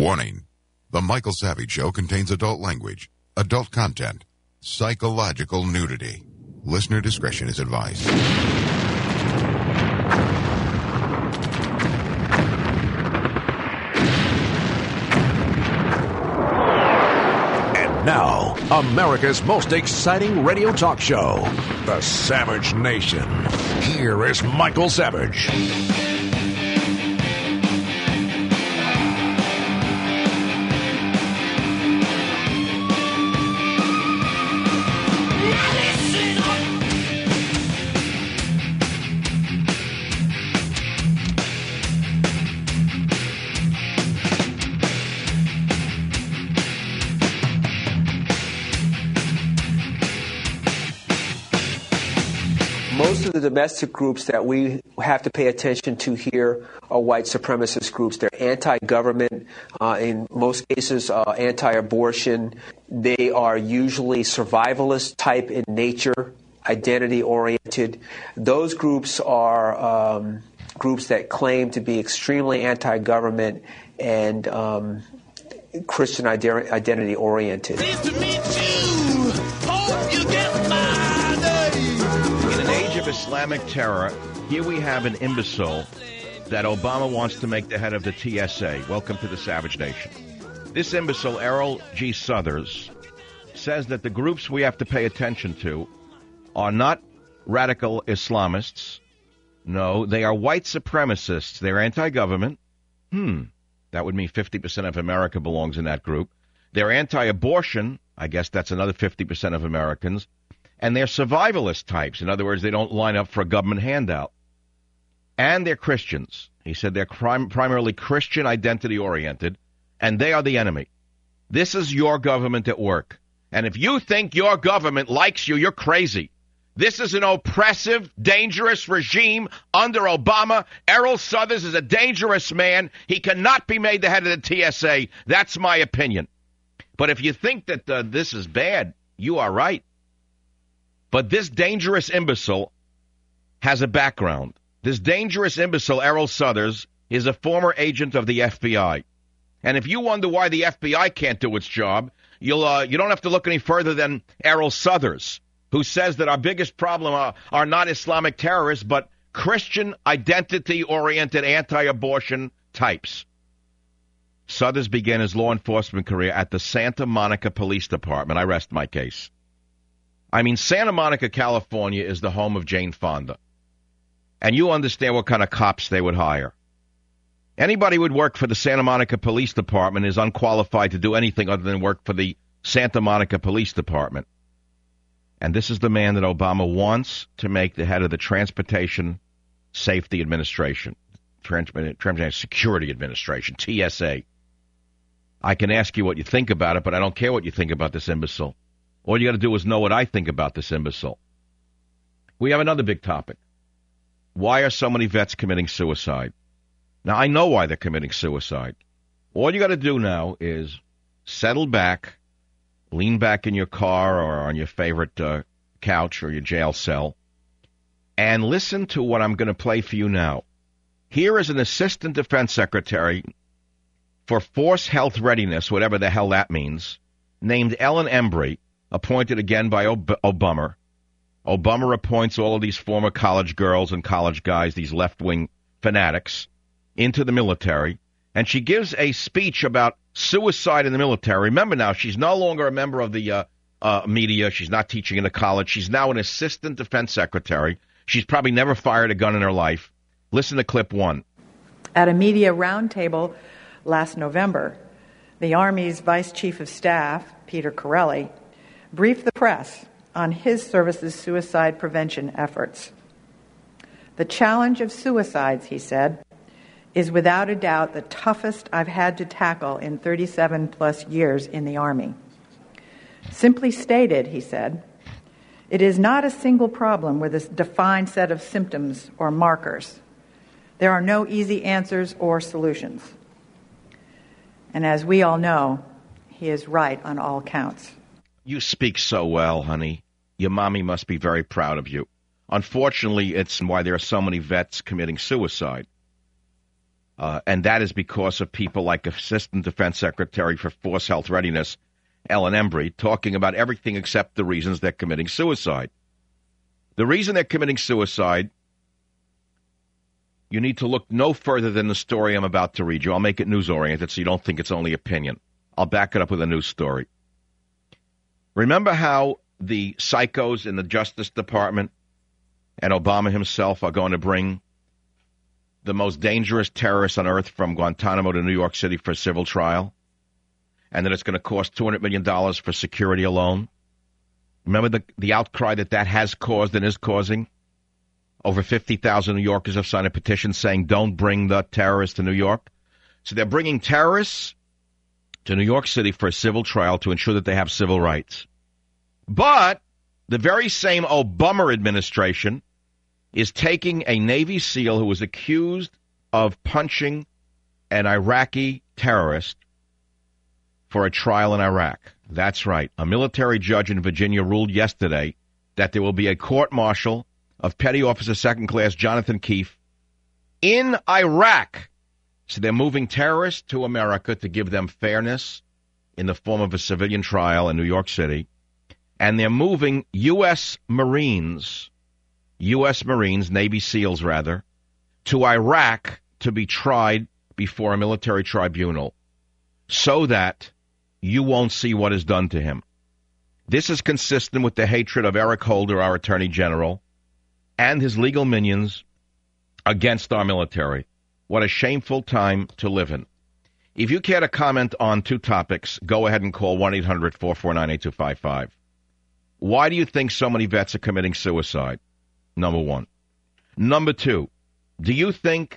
Warning. The Michael Savage Show contains adult language, adult content, psychological nudity. Listener discretion is advised. And now, America's most exciting radio talk show, The Savage Nation. Here is Michael Savage. Most of the domestic groups that we have to pay attention to here are white supremacist groups. They're anti-government, in most cases anti-abortion. They are usually survivalist type in nature, identity-oriented. Those groups are groups that claim to be extremely anti-government and Christian identity-oriented. Nice to meet you. Hope you get my name. In an age of Islamic terror, here we have an imbecile that Obama wants to make the head of the TSA. Welcome to the Savage Nation. This imbecile, Errol G. Southers, says that the groups we have to pay attention to are not radical Islamists. No, they are white supremacists. They're anti-government. That would mean 50% of America belongs in that group. They're anti-abortion. I guess that's another 50% of Americans. And they're survivalist types. In other words, they don't line up for a government handout. And they're Christians. He said they're primarily Christian identity-oriented, and they are the enemy. This is your government at work. And if you think your government likes you, you're crazy. This is an oppressive, dangerous regime under Obama. Errol Southers is a dangerous man. He cannot be made the head of the TSA. That's my opinion. But if you think that this is bad, you are right. But this dangerous imbecile has a background. This dangerous imbecile, Errol Southers, is a former agent of the FBI. And if you wonder why the FBI can't do its job, you don't have to look any further than Errol Southers, who says that our biggest problem are not Islamic terrorists, but Christian identity-oriented anti-abortion types. Southers began his law enforcement career at the Santa Monica Police Department. I rest my case. I mean, Santa Monica, California is the home of Jane Fonda. And you understand what kind of cops they would hire. Anybody who would work for the Santa Monica Police Department is unqualified to do anything other than work for the Santa Monica Police Department. And this is the man that Obama wants to make the head of the Transportation Safety Administration, Transportation Security Administration, TSA. I can ask you what you think about it, but I don't care what you think about this imbecile. All you got to do is know what I think about this imbecile. We have another big topic. Why are so many vets committing suicide? Now, I know why they're committing suicide. All you got to do now is settle back, lean back in your car or on your favorite couch or your jail cell, and listen to what I'm going to play for you now. Here is an assistant defense secretary for Force Health Readiness, whatever the hell that means, named Ellen Embry, appointed again by Obama. Obama appoints all of these former college girls and college guys, these left-wing fanatics, into the military, and she gives a speech about suicide in the military. Remember now, she's no longer a member of the media. She's not teaching in a college. She's now an assistant defense secretary. She's probably never fired a gun in her life. Listen to clip 1. At a media roundtable last November, the Army's Vice Chief of Staff, Peter Corelli, briefed the press on his service's suicide prevention efforts. The challenge of suicides, he said, is without a doubt the toughest I've had to tackle in 37-plus years in the Army. Simply stated, he said, it is not a single problem with a defined set of symptoms or markers. There are no easy answers or solutions. And as we all know, he is right on all counts. You speak so well, honey. Your mommy must be very proud of you. Unfortunately, it's why there are so many vets committing suicide. And that is because of people like Assistant Defense Secretary for Force Health Readiness, Ellen Embry, talking about everything except the reasons they're committing suicide. The reason they're committing suicide, you need to look no further than the story I'm about to read you. I'll make it news-oriented so you don't think it's only opinion. I'll back it up with a news story. Remember how the psychos in the Justice Department and Obama himself are going to bring the most dangerous terrorists on earth from Guantanamo to New York City for a civil trial? And that it's going to cost $200 million for security alone? Remember the outcry that has caused and is causing? Over 50,000 New Yorkers have signed a petition saying, don't bring the terrorists to New York. So they're bringing terrorists to New York City for a civil trial to ensure that they have civil rights. But the very same Obama administration is taking a Navy SEAL who was accused of punching an Iraqi terrorist for a trial in Iraq. That's right. A military judge in Virginia ruled yesterday that there will be a court-martial of Petty Officer Second Class Jonathan Keefe in Iraq. So they're moving terrorists to America to give them fairness in the form of a civilian trial in New York City. And they're moving U.S. Marines, Navy SEALs rather, to Iraq to be tried before a military tribunal so that you won't see what is done to him. This is consistent with the hatred of Eric Holder, our Attorney General, and his legal minions against our military. What a shameful time to live in. If you care to comment on two topics, go ahead and call 1-800-449-8255. Why do you think so many vets are committing suicide? Number one. Number two, do you think,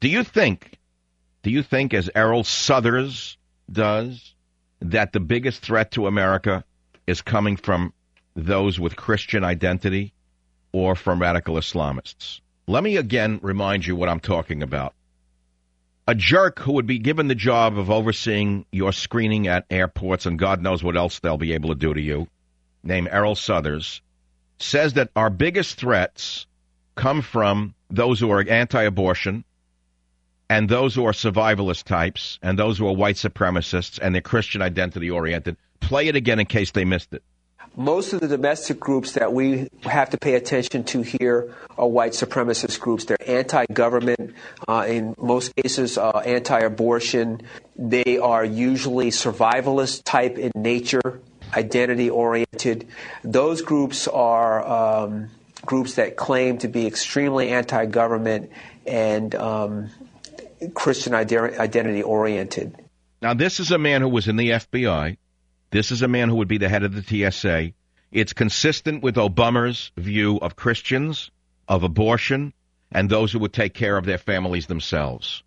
as Errol Southers does, that the biggest threat to America is coming from those with Christian identity or from radical Islamists? Let me again remind you what I'm talking about. A jerk who would be given the job of overseeing your screening at airports and God knows what else they'll be able to do to you, named Errol Southers, says that our biggest threats come from those who are anti-abortion and those who are survivalist types and those who are white supremacists and they're Christian identity-oriented. Play it again in case they missed it. Most of the domestic groups that we have to pay attention to here are white supremacist groups. They're anti-government, in most cases anti-abortion. They are usually survivalist type in nature, identity-oriented. Those groups are groups that claim to be extremely anti-government and Christian identity oriented. Now, this is a man who was in the FBI. This is a man who would be the head of the TSA. It's consistent with Obama's view of Christians, of abortion, and those who would take care of their families themselves.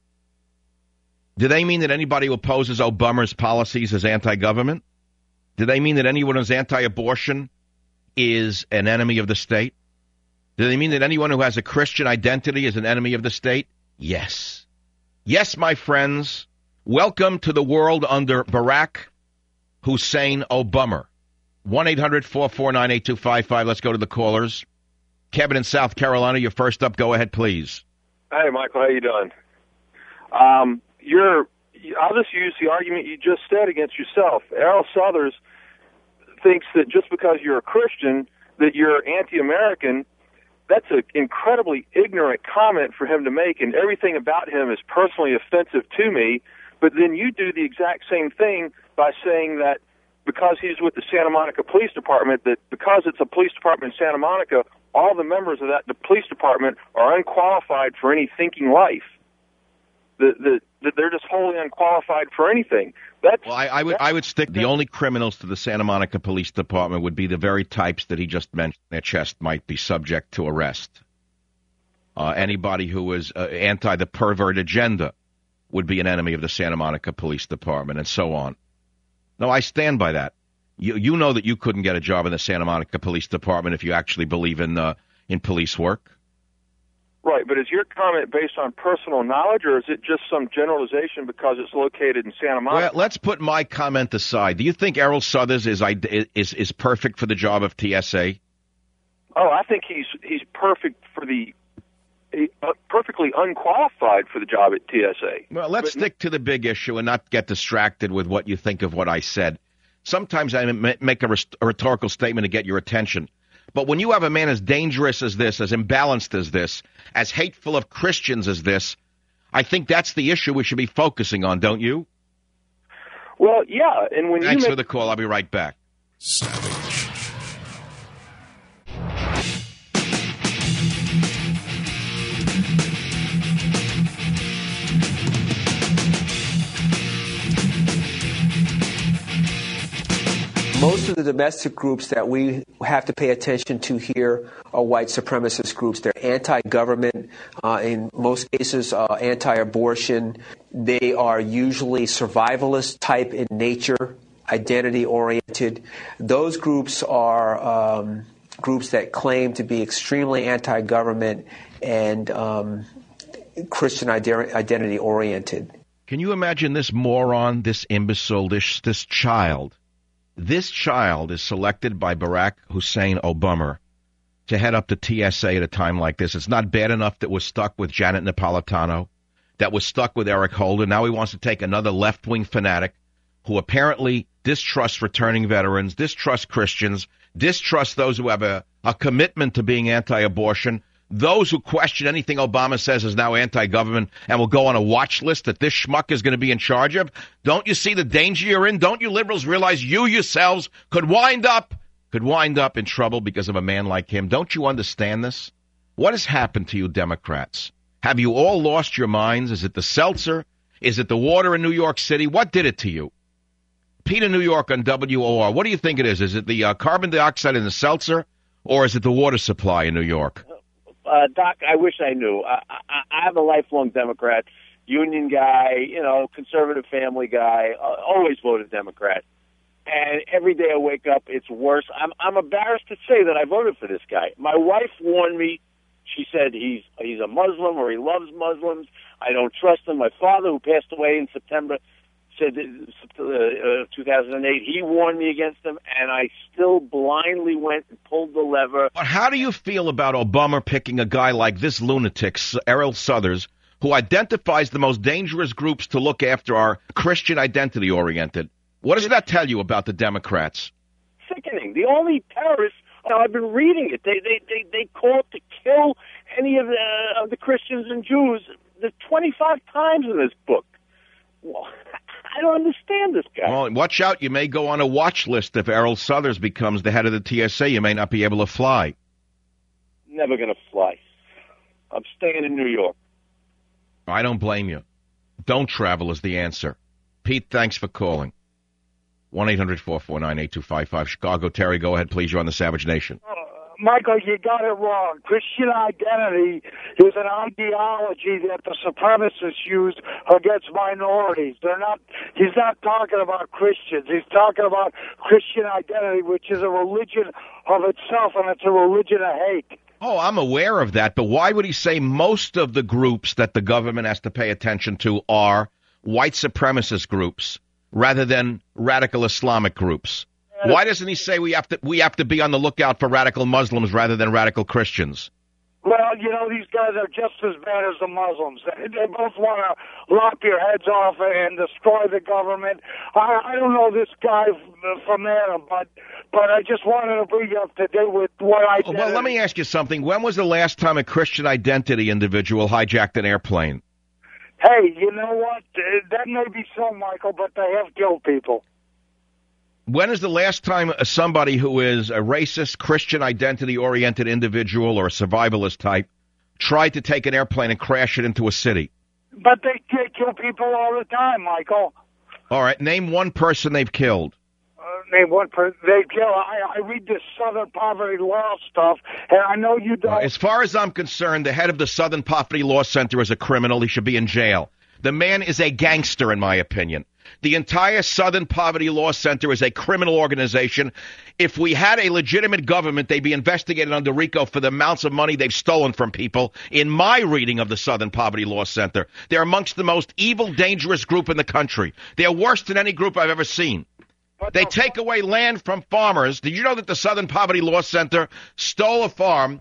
Do they mean that anybody who opposes Obama's policies is anti-government? Do they mean that anyone who's anti-abortion is an enemy of the state? Do they mean that anyone who has a Christian identity is an enemy of the state? Yes. Yes, my friends. Welcome to the world under Barack Hussein Obama. 1-800-449-8255. Let's go to the callers. Kevin in South Carolina, you're first up. Go ahead, please. Hey, Michael, how you doing? I'll just use the argument you just said against yourself. Errol Southers thinks that just because you're a Christian, that you're anti-American. That's an incredibly ignorant comment for him to make, and everything about him is personally offensive to me. But then you do the exact same thing by saying that because he's with the Santa Monica Police Department, that because it's a police department in Santa Monica, all the members of the police department are unqualified for any thinking life. That they're just wholly unqualified for anything. I would stick the only criminals to the Santa Monica Police Department would be the very types that he just mentioned. Their chest might be subject to arrest. Anybody who is anti the pervert agenda would be an enemy of the Santa Monica Police Department, and so on. No, I stand by that. You know that you couldn't get a job in the Santa Monica Police Department if you actually believe in police work. Right, but is your comment based on personal knowledge, or is it just some generalization because it's located in Santa Monica? Well, let's put my comment aside. Do you think Errol Southers is perfect for the job of TSA? Oh, I think he's perfect for the perfectly unqualified for the job at TSA. Well, let's stick to the big issue and not get distracted with what you think of what I said. Sometimes I make a rhetorical statement to get your attention. But when you have a man as dangerous as this, as imbalanced as this, as hateful of Christians as this, I think that's the issue we should be focusing on, don't you? Well, yeah. And when Thanks for the call. I'll be right back. Savage. Most of the domestic groups that we have to pay attention to here are white supremacist groups. They're anti-government, in most cases anti-abortion. They are usually survivalist type in nature, identity-oriented. Those groups are groups that claim to be extremely anti-government and Christian identity-oriented. Can you imagine this moron, this imbecile, this child? This child is selected by Barack Hussein Obama to head up the TSA at a time like this. It's not bad enough that we're stuck with Janet Napolitano, that we're stuck with Eric Holder. Now he wants to take another left-wing fanatic who apparently distrusts returning veterans, distrusts Christians, distrusts those who have a commitment to being anti-abortion. Those who question anything Obama says is now anti-government and will go on a watch list that this schmuck is going to be in charge of. Don't you see the danger you're in? Don't you liberals realize you yourselves could wind up in trouble because of a man like him? Don't you understand this? What has happened to you Democrats? Have you all lost your minds? Is it the seltzer? Is it the water in New York City? What did it to you? Peter New York on WOR. What do you think it is? Is it the carbon dioxide in the seltzer, or is it the water supply in New York? Doc, I wish I knew. I'm a lifelong Democrat, union guy, conservative family guy, always voted Democrat. And every day I wake up, it's worse. I'm embarrassed to say that I voted for this guy. My wife warned me. She said he's a Muslim or he loves Muslims. I don't trust him. My father, who passed away in September, said 2008, he warned me against him, and I still blindly went and pulled the lever. But how do you feel about Obama picking a guy like this lunatic, Errol Southers, who identifies the most dangerous groups to look after are Christian identity-oriented? What does that tell you about the Democrats? Sickening. The only terrorists, I've been reading it, they call it to kill any of the Christians and Jews. There's 25 times in this book. Well, I don't understand this guy. Well, watch out. You may go on a watch list if Errol Southers becomes the head of the TSA. You may not be able to fly. Never going to fly. I'm staying in New York. I don't blame you. Don't travel is the answer. Pete, thanks for calling. 1-800-449-8255. Chicago. Terry, go ahead, please. You're on the Savage Nation. Michael, you got it wrong. Christian identity is an ideology that the supremacists use against minorities. He's not talking about Christians. He's talking about Christian identity, which is a religion of itself, and it's a religion of hate. Oh, I'm aware of that, but why would he say most of the groups that the government has to pay attention to are white supremacist groups rather than radical Islamic groups? Why doesn't he say we have to be on the lookout for radical Muslims rather than radical Christians? Well, these guys are just as bad as the Muslims. They both want to lop your heads off and destroy the government. I don't know this guy from Adam, but I just wanted to bring you up to date with what I did. Well, let me ask you something. When was the last time a Christian identity individual hijacked an airplane? Hey, you know what? That may be so, Michael, but they have killed people. When is the last time somebody who is a racist, Christian identity-oriented individual or a survivalist type tried to take an airplane and crash it into a city? But they kill people all the time, Michael. All right, name one person they've killed. Name one person they kill. I read this Southern Poverty Law stuff, and I know you don't. As far as I'm concerned, the head of the Southern Poverty Law Center is a criminal. He should be in jail. The man is a gangster, in my opinion. The entire Southern Poverty Law Center is a criminal organization. If we had a legitimate government, they'd be investigated under RICO for the amounts of money they've stolen from people. In my reading of the Southern Poverty Law Center, they're amongst the most evil, dangerous group in the country. They're worse than any group I've ever seen. They take away land from farmers. Did you know that the Southern Poverty Law Center stole a farm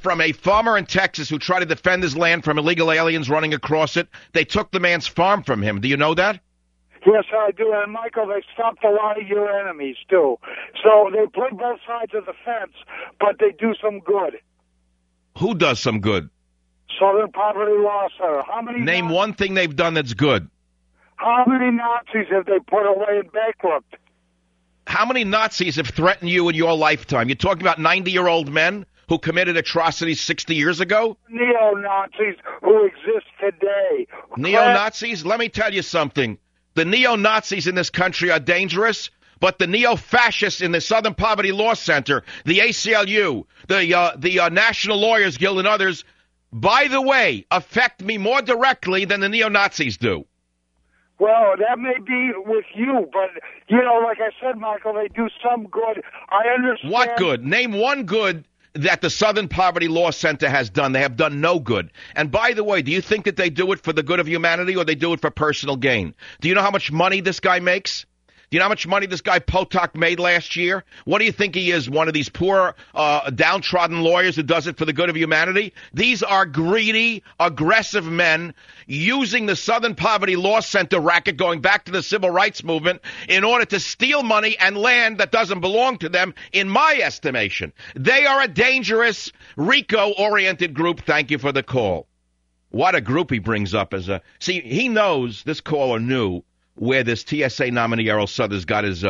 from a farmer in Texas who tried to defend his land from illegal aliens running across it. They took the man's farm from him. Do you know that? Yes, I do. And, Michael, they stopped a lot of your enemies, too. So they play both sides of the fence, but they do some good. Who does some good? Southern Poverty Law Center. Name one thing they've done that's good. How many Nazis have they put away and bankrupt? How many Nazis have threatened you in your lifetime? You're talking about 90-year-old men who committed atrocities 60 years ago? Neo-Nazis who exist today. Neo-Nazis? Let me tell you something. The neo-Nazis in this country are dangerous, but the neo-fascists in the Southern Poverty Law Center, the ACLU, the National Lawyers Guild and others, by the way, affect me more directly than the neo-Nazis do. Well, that may be with you, but, like I said, Michael, they do some good. I understand. What good? Name one good that the Southern Poverty Law Center has done. They have done no good. And by the way, do you think that they do it for the good of humanity or they do it for personal gain? Do you know how much money this guy makes? Do you know how much money this guy Potok made last year? What do you think he is, one of these poor, downtrodden lawyers who does it for the good of humanity? These are greedy, aggressive men using the Southern Poverty Law Center racket going back to the civil rights movement in order to steal money and land that doesn't belong to them, in my estimation. They are a dangerous, RICO-oriented group. Thank you for the call. What a group he brings up as a... See, he knows, this caller knew, where this TSA nominee Errol Southers got his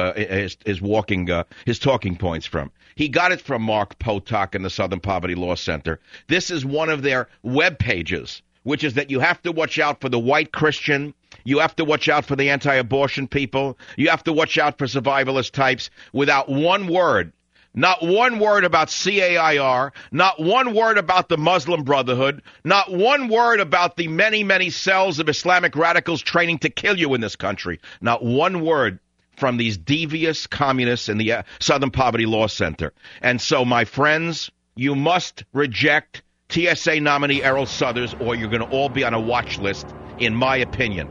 talking points from. He got it from Mark Potok and the Southern Poverty Law Center. This is one of their web pages, which is that you have to watch out for the white Christian, you have to watch out for the anti-abortion people, you have to watch out for survivalist types, without one word. Not one word about CAIR, not one word about the Muslim Brotherhood, not one word about the many, many cells of Islamic radicals training to kill you in this country. Not one word from these devious communists in the Southern Poverty Law Center. And so, my friends, you must reject TSA nominee Errol Southers, or you're going to all be on a watch list, in my opinion.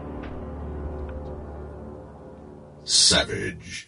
Savage.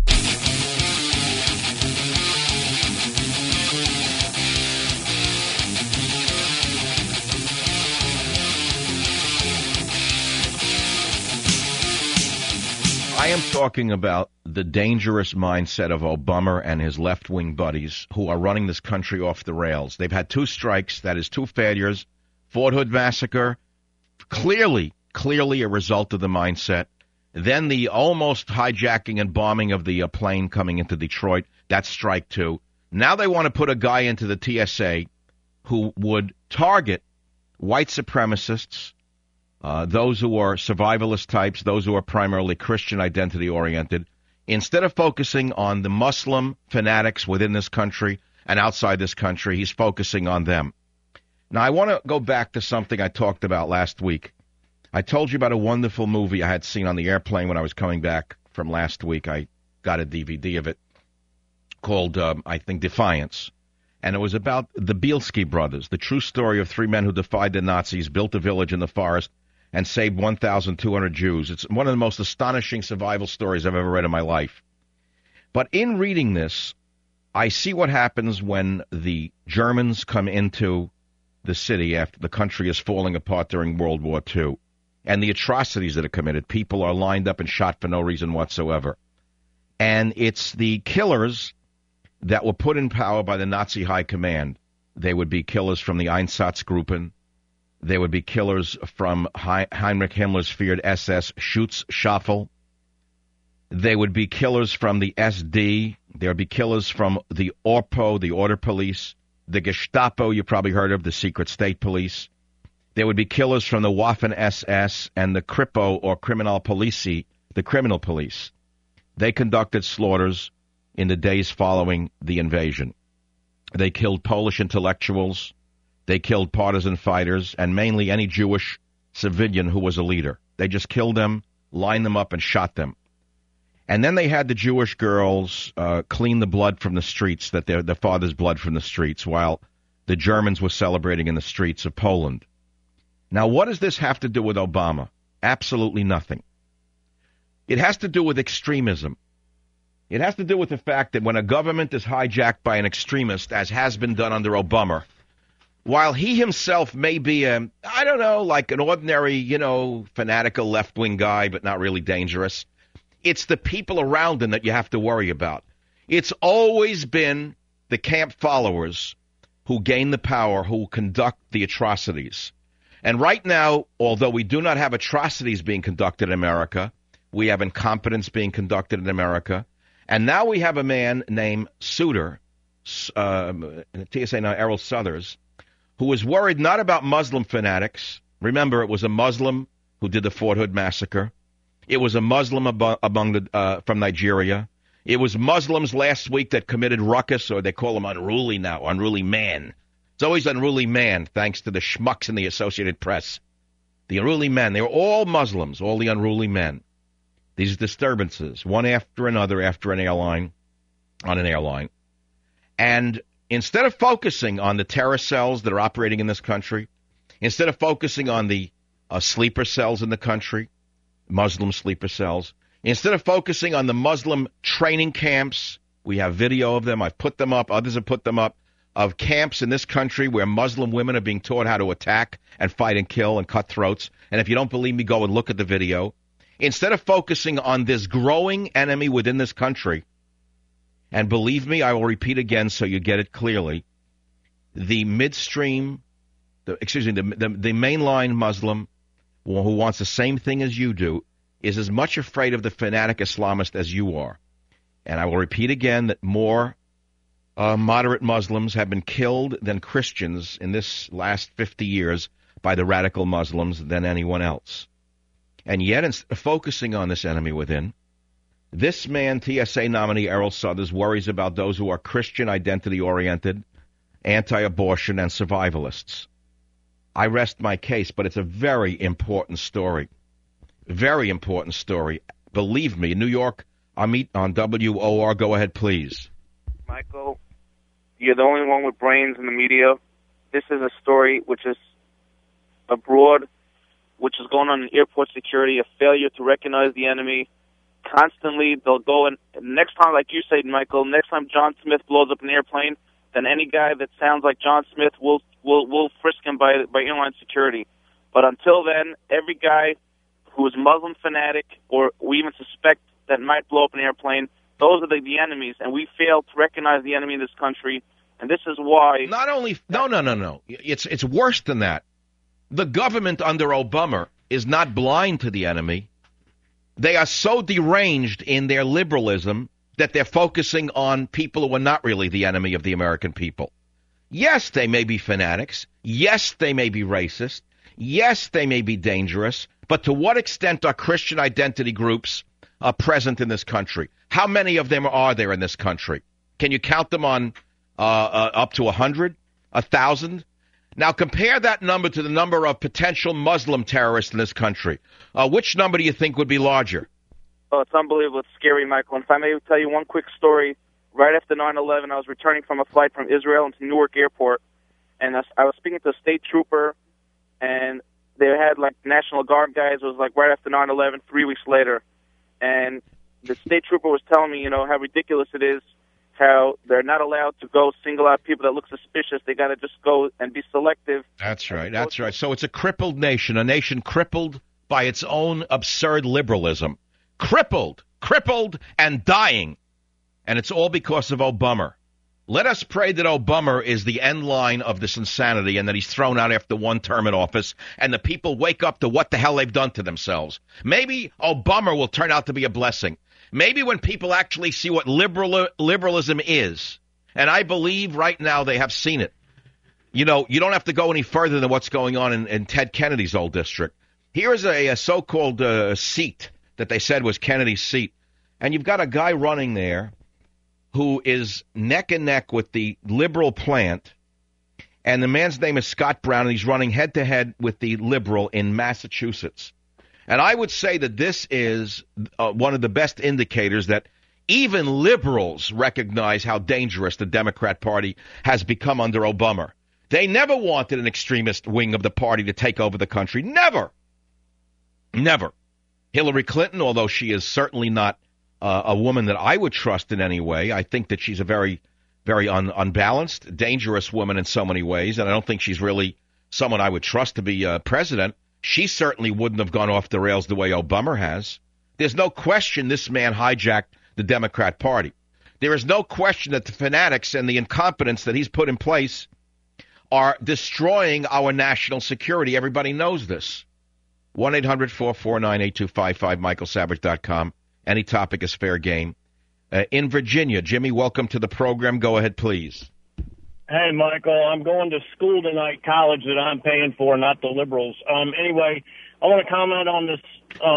I am talking about the dangerous mindset of Obama and his left-wing buddies who are running this country off the rails. They've had 2 strikes, that is 2 failures. Fort Hood massacre, clearly a result of the mindset. Then the almost hijacking and bombing of the plane coming into Detroit, that's strike 2. Now they want to put a guy into the TSA who would target white supremacists, those who are survivalist types, those who are primarily Christian identity-oriented, instead of focusing on the Muslim fanatics within this country and outside this country, he's focusing on them. Now, I want to go back to something I talked about last week. I told you about a wonderful movie I had seen on the airplane when I was coming back from last week. I got a DVD of it called, I think, Defiance. And it was about the Bielski brothers, the true story of 3 men who defied the Nazis, built a village in the forest, and saved 1,200 Jews. It's one of the most astonishing survival stories I've ever read in my life. But in reading this, I see what happens when the Germans come into the city after the country is falling apart during World War II, and the atrocities that are committed. People are lined up and shot for no reason whatsoever. And it's the killers that were put in power by the Nazi high command. They would be killers from the Einsatzgruppen. They would be killers from Heinrich Himmler's feared SS Schutzstaffel. They would be killers from the SD. There would be killers from the Orpo, the Order Police. The Gestapo, you probably heard of, the Secret State Police. There would be killers from the Waffen-SS and the Kripo, or Kriminalpolizei, the Criminal Police. They conducted slaughters in the days following the invasion. They killed Polish intellectuals. They killed partisan fighters, and mainly any Jewish civilian who was a leader. They just killed them, lined them up, and shot them. And then they had the Jewish girls clean the blood from the streets, their father's blood from the streets, while the Germans were celebrating in the streets of Poland. Now, what does this have to do with Obama? Absolutely nothing. It has to do with extremism. It has to do with the fact that when a government is hijacked by an extremist, as has been done under Obama, while he himself may be I don't know, like an ordinary, fanatical left-wing guy, but not really dangerous, it's the people around him that you have to worry about. It's always been the camp followers who gain the power, who conduct the atrocities. And right now, although we do not have atrocities being conducted in America, we have incompetence being conducted in America. And now we have a man named Souter, TSA now Errol Southers, who is worried not about Muslim fanatics. Remember, it was a Muslim who did the Fort Hood massacre. It was a Muslim from Nigeria. It was Muslims last week that committed ruckus, or they call them unruly now, unruly man. It's always unruly man, thanks to the schmucks in the Associated Press. The unruly men, they were all Muslims, all the unruly men. These disturbances, one after another, after an airline, on an airline. And instead of focusing on the terror cells that are operating in this country, instead of focusing on the sleeper cells in the country, Muslim sleeper cells, instead of focusing on the Muslim training camps, we have video of them, I've put them up, others have put them up, of camps in this country where Muslim women are being taught how to attack and fight and kill and cut throats. And if you don't believe me, go and look at the video. Instead of focusing on this growing enemy within this country, and believe me, I will repeat again so you get it clearly, the mainline Muslim who wants the same thing as you do is as much afraid of the fanatic Islamist as you are. And I will repeat again that more moderate Muslims have been killed than Christians in this last 50 years by the radical Muslims than anyone else. And yet, instead of focusing on this enemy within, this man, TSA nominee Errol Southers, worries about those who are Christian identity-oriented, anti-abortion, and survivalists. I rest my case, but it's a very important story. Very important story. Believe me, in New York, Amit on WOR. Go ahead, please. Michael, you're the only one with brains in the media. This is a story which is abroad, which is going on in airport security, a failure to recognize the enemy. Constantly, they'll go and next time, like you said, Michael, next time John Smith blows up an airplane, then any guy that sounds like John Smith will frisk him by airline security. But until then, every guy who is Muslim fanatic or we even suspect that might blow up an airplane, those are the enemies, and we fail to recognize the enemy in this country, and this is why... No. It's worse than that. The government under Obama is not blind to the enemy. They are so deranged in their liberalism that they're focusing on people who are not really the enemy of the American people. Yes, they may be fanatics. Yes, they may be racist. Yes, they may be dangerous. But to what extent are Christian identity groups present in this country? How many of them are there in this country? Can you count them on up to 100, 1,000? Now compare that number to the number of potential Muslim terrorists in this country. Which number do you think would be larger? Oh, it's unbelievable. It's scary, Michael. And if I may tell you one quick story, right after 9/11, I was returning from a flight from Israel into Newark Airport, and I was speaking to a state trooper, and they had like National Guard guys. It was like right after 9/11, 3 weeks later, and the state trooper was telling me, how ridiculous it is, how they're not allowed to go single out people that look suspicious. They got to just go and be selective. That's right. That's right. So it's a crippled nation, a nation crippled by its own absurd liberalism. Crippled and dying. And it's all because of Obama. Let us pray that Obama is the end line of this insanity and that he's thrown out after one term in office and the people wake up to what the hell they've done to themselves. Maybe Obama will turn out to be a blessing. Maybe when people actually see what liberalism is, and I believe right now they have seen it. You don't have to go any further than what's going on in Ted Kennedy's old district. Here is a so-called seat that they said was Kennedy's seat, and you've got a guy running there who is neck and neck with the liberal plant, and the man's name is Scott Brown, and he's running head-to-head with the liberal in Massachusetts. And I would say that this is one of the best indicators that even liberals recognize how dangerous the Democrat Party has become under Obama. They never wanted an extremist wing of the party to take over the country. Never. Never. Hillary Clinton, although she is certainly not a woman that I would trust in any way, I think that she's a very very unbalanced, dangerous woman in so many ways, and I don't think she's really someone I would trust to be president. She certainly wouldn't have gone off the rails the way Obama has. There's no question this man hijacked the Democrat Party. There is no question that the fanatics and the incompetence that he's put in place are destroying our national security. Everybody knows this. 1-800-449-8255, michaelsavage.com. Any topic is fair game. In Virginia, Jimmy, welcome to the program. Go ahead, please. Hey, Michael, I'm going to school tonight, college that I'm paying for, not the liberals. Anyway, I want to comment on this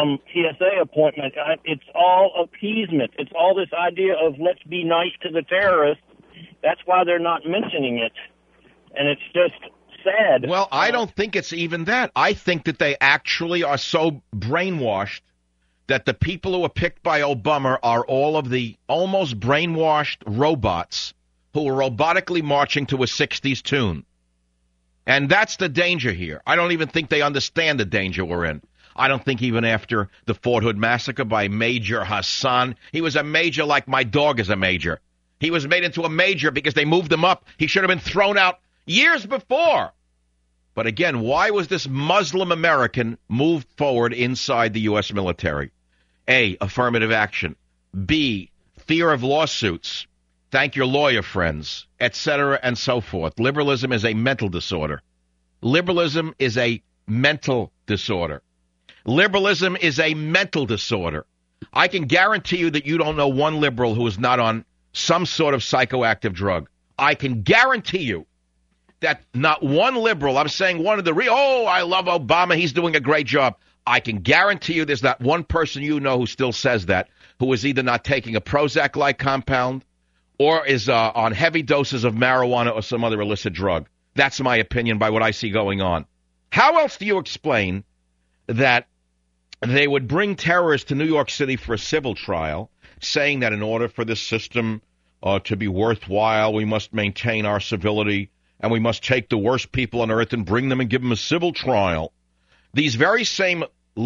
TSA appointment. It's all appeasement. It's all this idea of let's be nice to the terrorists. That's why they're not mentioning it. And it's just sad. Well, I don't think it's even that. I think that they actually are so brainwashed that the people who are picked by Obama are all of the almost brainwashed robots who are robotically marching to a 60s tune. And that's the danger here. I don't even think they understand the danger we're in. I don't think even after the Fort Hood massacre by Major Hassan, he was a major like my dog is a major. He was made into a major because they moved him up. He should have been thrown out years before. But again, why was this Muslim American moved forward inside the U.S. military? A, affirmative action. B, fear of lawsuits. Thank your lawyer friends, etc., and so forth. Liberalism is a mental disorder. Liberalism is a mental disorder. Liberalism is a mental disorder. I can guarantee you that you don't know one liberal who is not on some sort of psychoactive drug. I can guarantee you that not one liberal, I'm saying one of the I love Obama, he's doing a great job. I can guarantee you there's not one person you know who still says that, who is either not taking a Prozac-like compound or is on heavy doses of marijuana or some other illicit drug. That's my opinion by what I see going on. How else do you explain that they would bring terrorists to New York City for a civil trial, saying that in order for this system to be worthwhile, we must maintain our civility and we must take the worst people on earth and bring them and give them a civil trial? These very same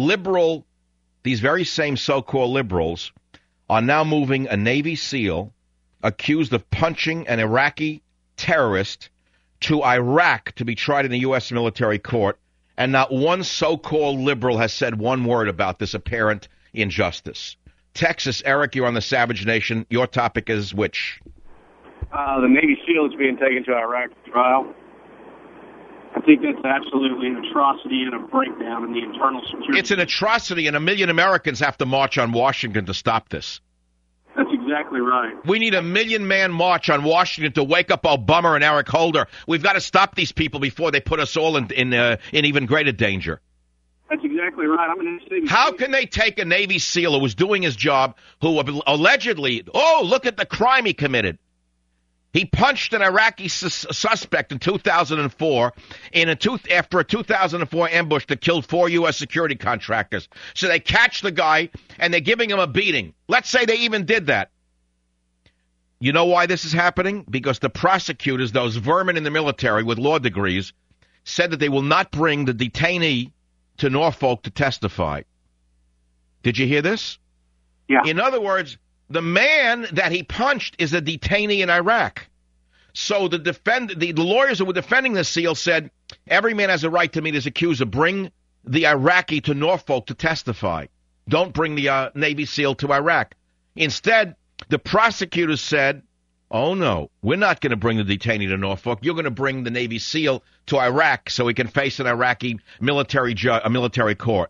so-called liberals are now moving a Navy SEAL accused of punching an Iraqi terrorist to Iraq to be tried in the U.S. military court, and not one so-called liberal has said one word about this apparent injustice. Texas, Eric, you're on the Savage Nation. Your topic is which? The Navy SEAL is being taken to Iraq for trial. I think that's absolutely an atrocity and a breakdown in the internal security. It's an atrocity, and 1 million Americans have to march on Washington to stop this. That's exactly right. We need 1 million-man march on Washington to wake up Obama and Eric Holder. We've got to stop these people before they put us all in even greater danger. That's exactly right. I'm going to say. How can they take a Navy SEAL who was doing his job, who allegedly, look at the crime he committed. He punched an Iraqi suspect in 2004 after a 2004 ambush that killed 4 U.S. security contractors. So they catch the guy, and they're giving him a beating. Let's say they even did that. You know why this is happening? Because the prosecutors, those vermin in the military with law degrees, said that they will not bring the detainee to Norfolk to testify. Did you hear this? Yeah. In other words, the man that he punched is a detainee in Iraq. So the lawyers who were defending the SEAL said, every man has a right to meet his accuser. Bring the Iraqi to Norfolk to testify. Don't bring the Navy SEAL to Iraq. Instead, the prosecutors said, oh, no, we're not going to bring the detainee to Norfolk. You're going to bring the Navy SEAL to Iraq so he can face an Iraqi military court.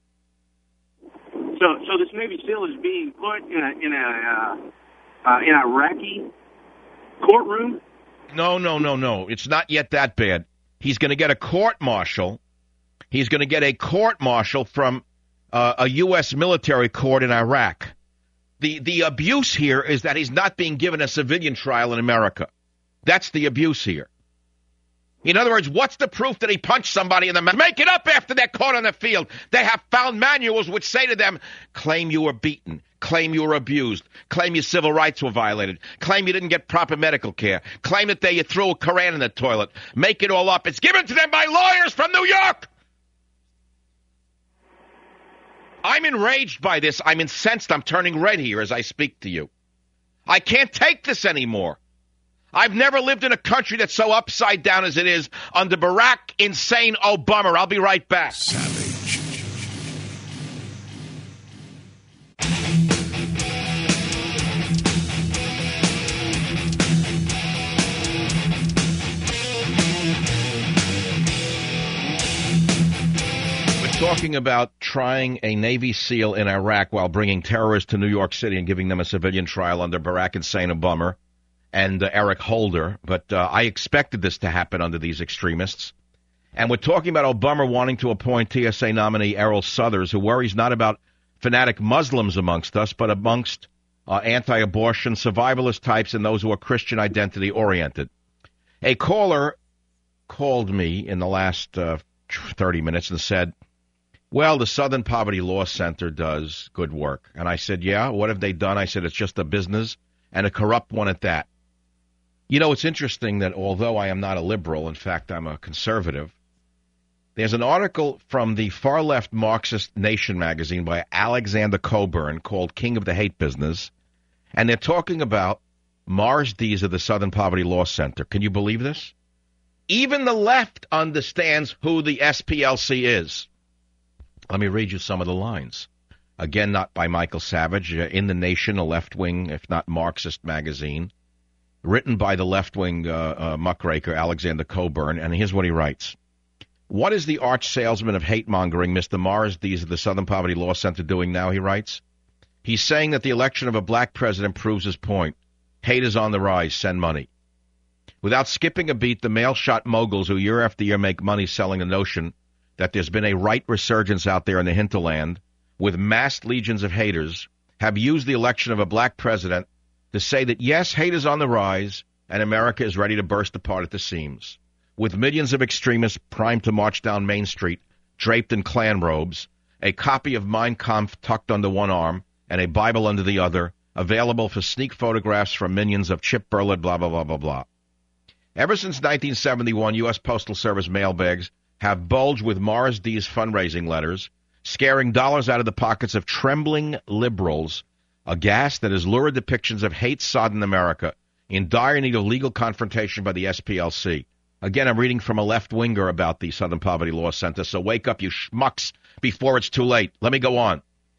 So this Navy SEAL is being put in an Iraqi courtroom? No. It's not yet that bad. He's going to get a court-martial. He's going to get a court-martial from a U.S. military court in Iraq. The abuse here is that he's not being given a civilian trial in America. That's the abuse here. In other words, what's the proof that he punched somebody in the mouth? Make it up after they're caught on the field. They have found manuals which say to them, claim you were beaten, claim you were abused, claim your civil rights were violated, claim you didn't get proper medical care, claim that you threw a Koran in the toilet. Make it all up. It's given to them by lawyers from New York. I'm enraged by this. I'm incensed. I'm turning red here as I speak to you. I can't take this anymore. I've never lived in a country that's so upside down as it is under Barack insane Obama. I'll be right back. Savage. Talking about trying a Navy SEAL in Iraq while bringing terrorists to New York City and giving them a civilian trial under Barack Hussein Obama and Eric Holder. But I expected this to happen under these extremists. And we're talking about Obama wanting to appoint TSA nominee Errol Southers, who worries not about fanatic Muslims amongst us, but amongst anti-abortion, survivalist types, and those who are Christian identity oriented. A caller called me in the last 30 minutes and said, well, the Southern Poverty Law Center does good work. And I said, yeah, what have they done? I said, it's just a business, and a corrupt one at that. You know, it's interesting that although I am not a liberal, in fact, I'm a conservative, there's an article from the far-left Marxist Nation magazine by Alexander Coburn called King of the Hate Business, and they're talking about Mars Dees of the Southern Poverty Law Center. Can you believe this? Even the left understands who the SPLC is. Let me read you some of the lines. Again, not by Michael Savage. In the Nation, a left-wing, if not Marxist magazine, written by the left-wing muckraker Alexander Coburn, and here's what he writes. What is the arch salesman of hate-mongering, Mr. Mars Dees of the Southern Poverty Law Center, doing now, he writes? He's saying that the election of a black president proves his point. Hate is on the rise. Send money. Without skipping a beat, the mail-shot moguls who year after year make money selling the notion that there's been a right resurgence out there in the hinterland with massed legions of haters have used the election of a black president to say that, yes, hate is on the rise and America is ready to burst apart at the seams. With millions of extremists primed to march down Main Street, draped in Klan robes, a copy of Mein Kampf tucked under one arm and a Bible under the other, available for sneak photographs from minions of Chip Burlett, blah, blah, blah, blah, blah. Ever since 1971, U.S. Postal Service mailbags have bulged with Mars Dees fundraising letters, scaring dollars out of the pockets of trembling liberals, a gas that has lurid depictions of hate-sodden America in dire need of legal confrontation by the SPLC. Again, I'm reading from a left-winger about the Southern Poverty Law Center, so wake up, you schmucks, before it's too late. Let me go on.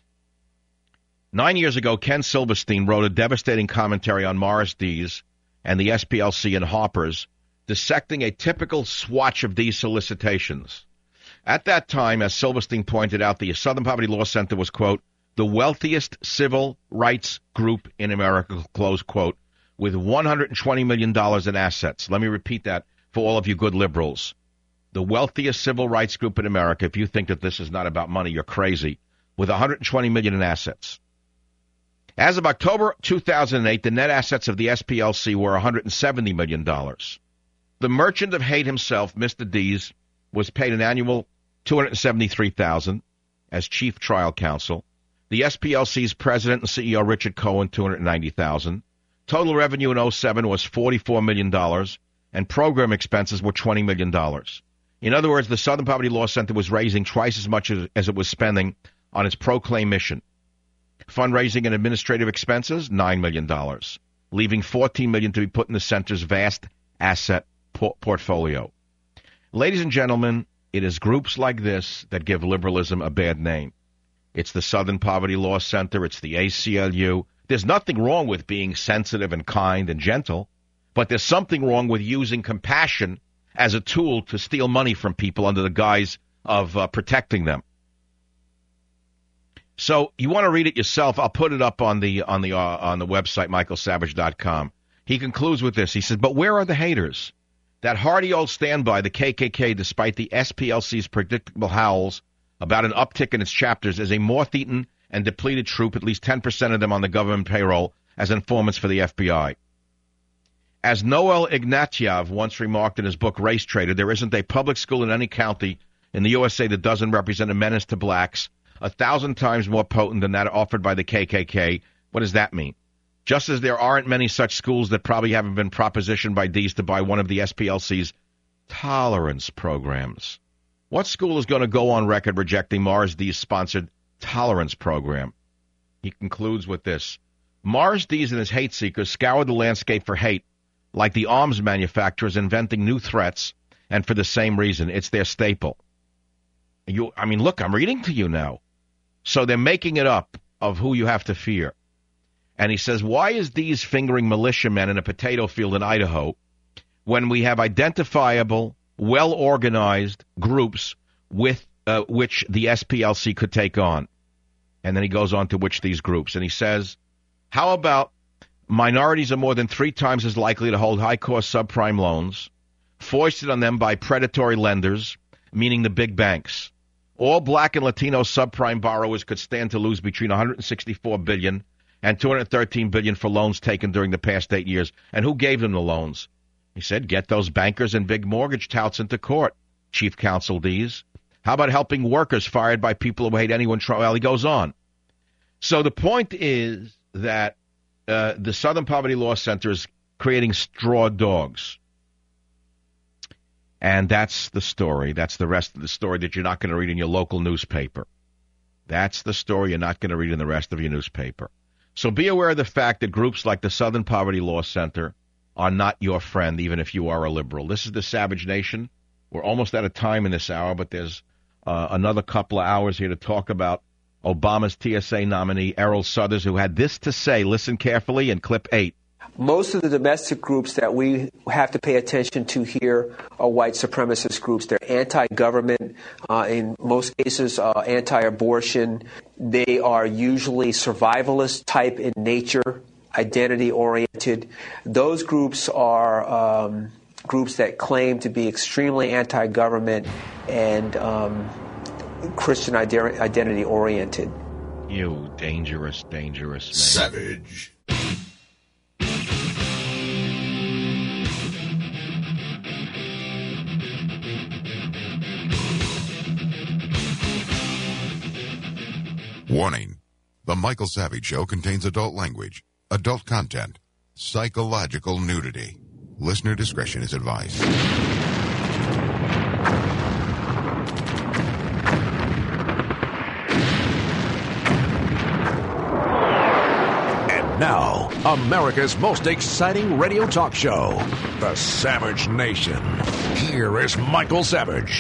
9 years ago, Ken Silverstein wrote a devastating commentary on Mars Dees and the SPLC and Harper's, dissecting a typical swatch of these solicitations. At that time, as Silverstein pointed out, the Southern Poverty Law Center was, quote, the wealthiest civil rights group in America, close quote, with $120 million in assets. Let me repeat that for all of you good liberals. The wealthiest civil rights group in America, if you think that this is not about money, you're crazy, with $120 million in assets. As of October 2008, the net assets of the SPLC were $170 million. The merchant of hate himself, Mr. Dees, was paid an annual $273,000 as chief trial counsel. The SPLC's president and CEO, Richard Cohen, $290,000. Total revenue in 2007 was $44 million, and program expenses were $20 million. In other words, the Southern Poverty Law Center was raising twice as much as it was spending on its proclaim mission. Fundraising and administrative expenses, $9 million, leaving $14 million to be put in the center's vast asset portfolio. Ladies and gentlemen, it is groups like this that give liberalism a bad name. It's the Southern Poverty Law Center. It's the ACLU. There's nothing wrong with being sensitive and kind and gentle, but there's something wrong with using compassion as a tool to steal money from people under the guise of protecting them. So you want to read it yourself. I'll put it up on the website, michaelsavage.com. He concludes with this. He says, but where are the haters? That hardy old standby, the KKK, despite the SPLC's predictable howls about an uptick in its chapters, is a moth-eaten and depleted troop, at least 10% of them on the government payroll, as informants for the FBI. As Noel Ignatieff once remarked in his book Race Trader, there isn't a public school in any county in the USA that doesn't represent a menace to blacks, 1,000 times more potent than that offered by the KKK. What does that mean? Just as there aren't many such schools that probably haven't been propositioned by Dees to buy one of the SPLC's tolerance programs. What school is going to go on record rejecting Mars Dees-sponsored tolerance program? He concludes with this. Mars Dees and his hate seekers scoured the landscape for hate like the arms manufacturers inventing new threats, and for the same reason. It's their staple. Look, I'm reading to you now. So they're making it up of who you have to fear. And he says, why is these fingering militiamen in a potato field in Idaho when we have identifiable, well-organized groups with which the SPLC could take on? And then he goes on to which these groups. And he says, how about minorities are more than 3 times as likely to hold high-cost subprime loans foisted on them by predatory lenders, meaning the big banks. All black and Latino subprime borrowers could stand to lose between $164 billion and $213 billion for loans taken during the past 8 years. And who gave them the loans? He said, get those bankers and big mortgage touts into court, Chief Counsel Dees. How about helping workers fired by people who hate anyone? Well, he goes on. So the point is that the Southern Poverty Law Center is creating straw dogs. And that's the story. That's the rest of the story that you're not going to read in your local newspaper. That's the story you're not going to read in the rest of your newspaper. So be aware of the fact that groups like the Southern Poverty Law Center are not your friend, even if you are a liberal. This is the Savage Nation. We're almost out of time in this hour, but there's another couple of hours here to talk about Obama's TSA nominee, Errol Southers, who had this to say. Listen carefully in clip 8. Most of the domestic groups that we have to pay attention to here are white supremacist groups. They're anti-government, in most cases anti-abortion. They are usually survivalist type in nature, identity-oriented. Those groups are groups that claim to be extremely anti-government and Christian identity-oriented. You dangerous, dangerous man. Savage. Warning. The Michael Savage Show contains adult language, adult content, psychological nudity. Listener discretion is advised. And now, America's most exciting radio talk show, The Savage Nation. Here is Michael Savage.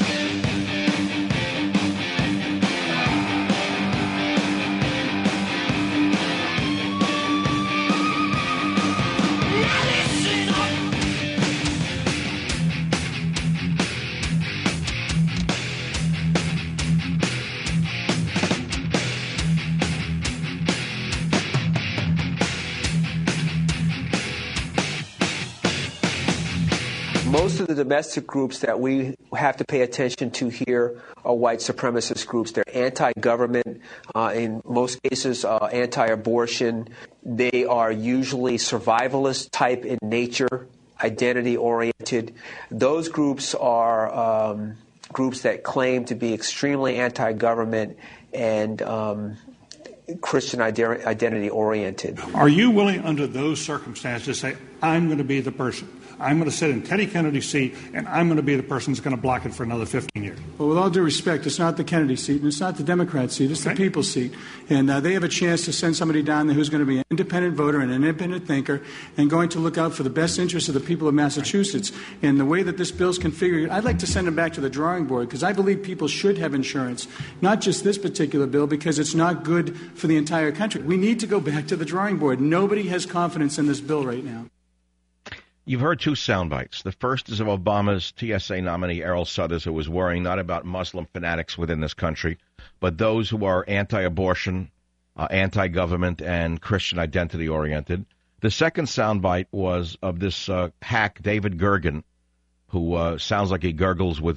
Most of the domestic groups that we have to pay attention to here are white supremacist groups. They're anti-government, in most cases anti-abortion. They are usually survivalist type in nature, identity-oriented. Those groups are groups that claim to be extremely anti-government and Christian identity-oriented. Are you willing under those circumstances to say, I'm going to be the person? I'm going to sit in Teddy Kennedy's seat, and I'm going to be the person who's going to block it for another 15 years. Well, with all due respect, it's not the Kennedy seat, and it's not the Democrat seat. It's the people's seat. And they have a chance to send somebody down there who's going to be an independent voter and an independent thinker and going to look out for the best interests of the people of Massachusetts. And the way that this bill's configured, I'd like to send them back to the drawing board because I believe people should have insurance, not just this particular bill, because it's not good for the entire country. We need to go back to the drawing board. Nobody has confidence in this bill right now. You've heard 2 sound bites. The first is of Obama's TSA nominee, Errol Southers, who was worrying not about Muslim fanatics within this country, but those who are anti-abortion, anti-government, and Christian identity-oriented. The second sound bite was of this hack, David Gergen, who sounds like he gurgles with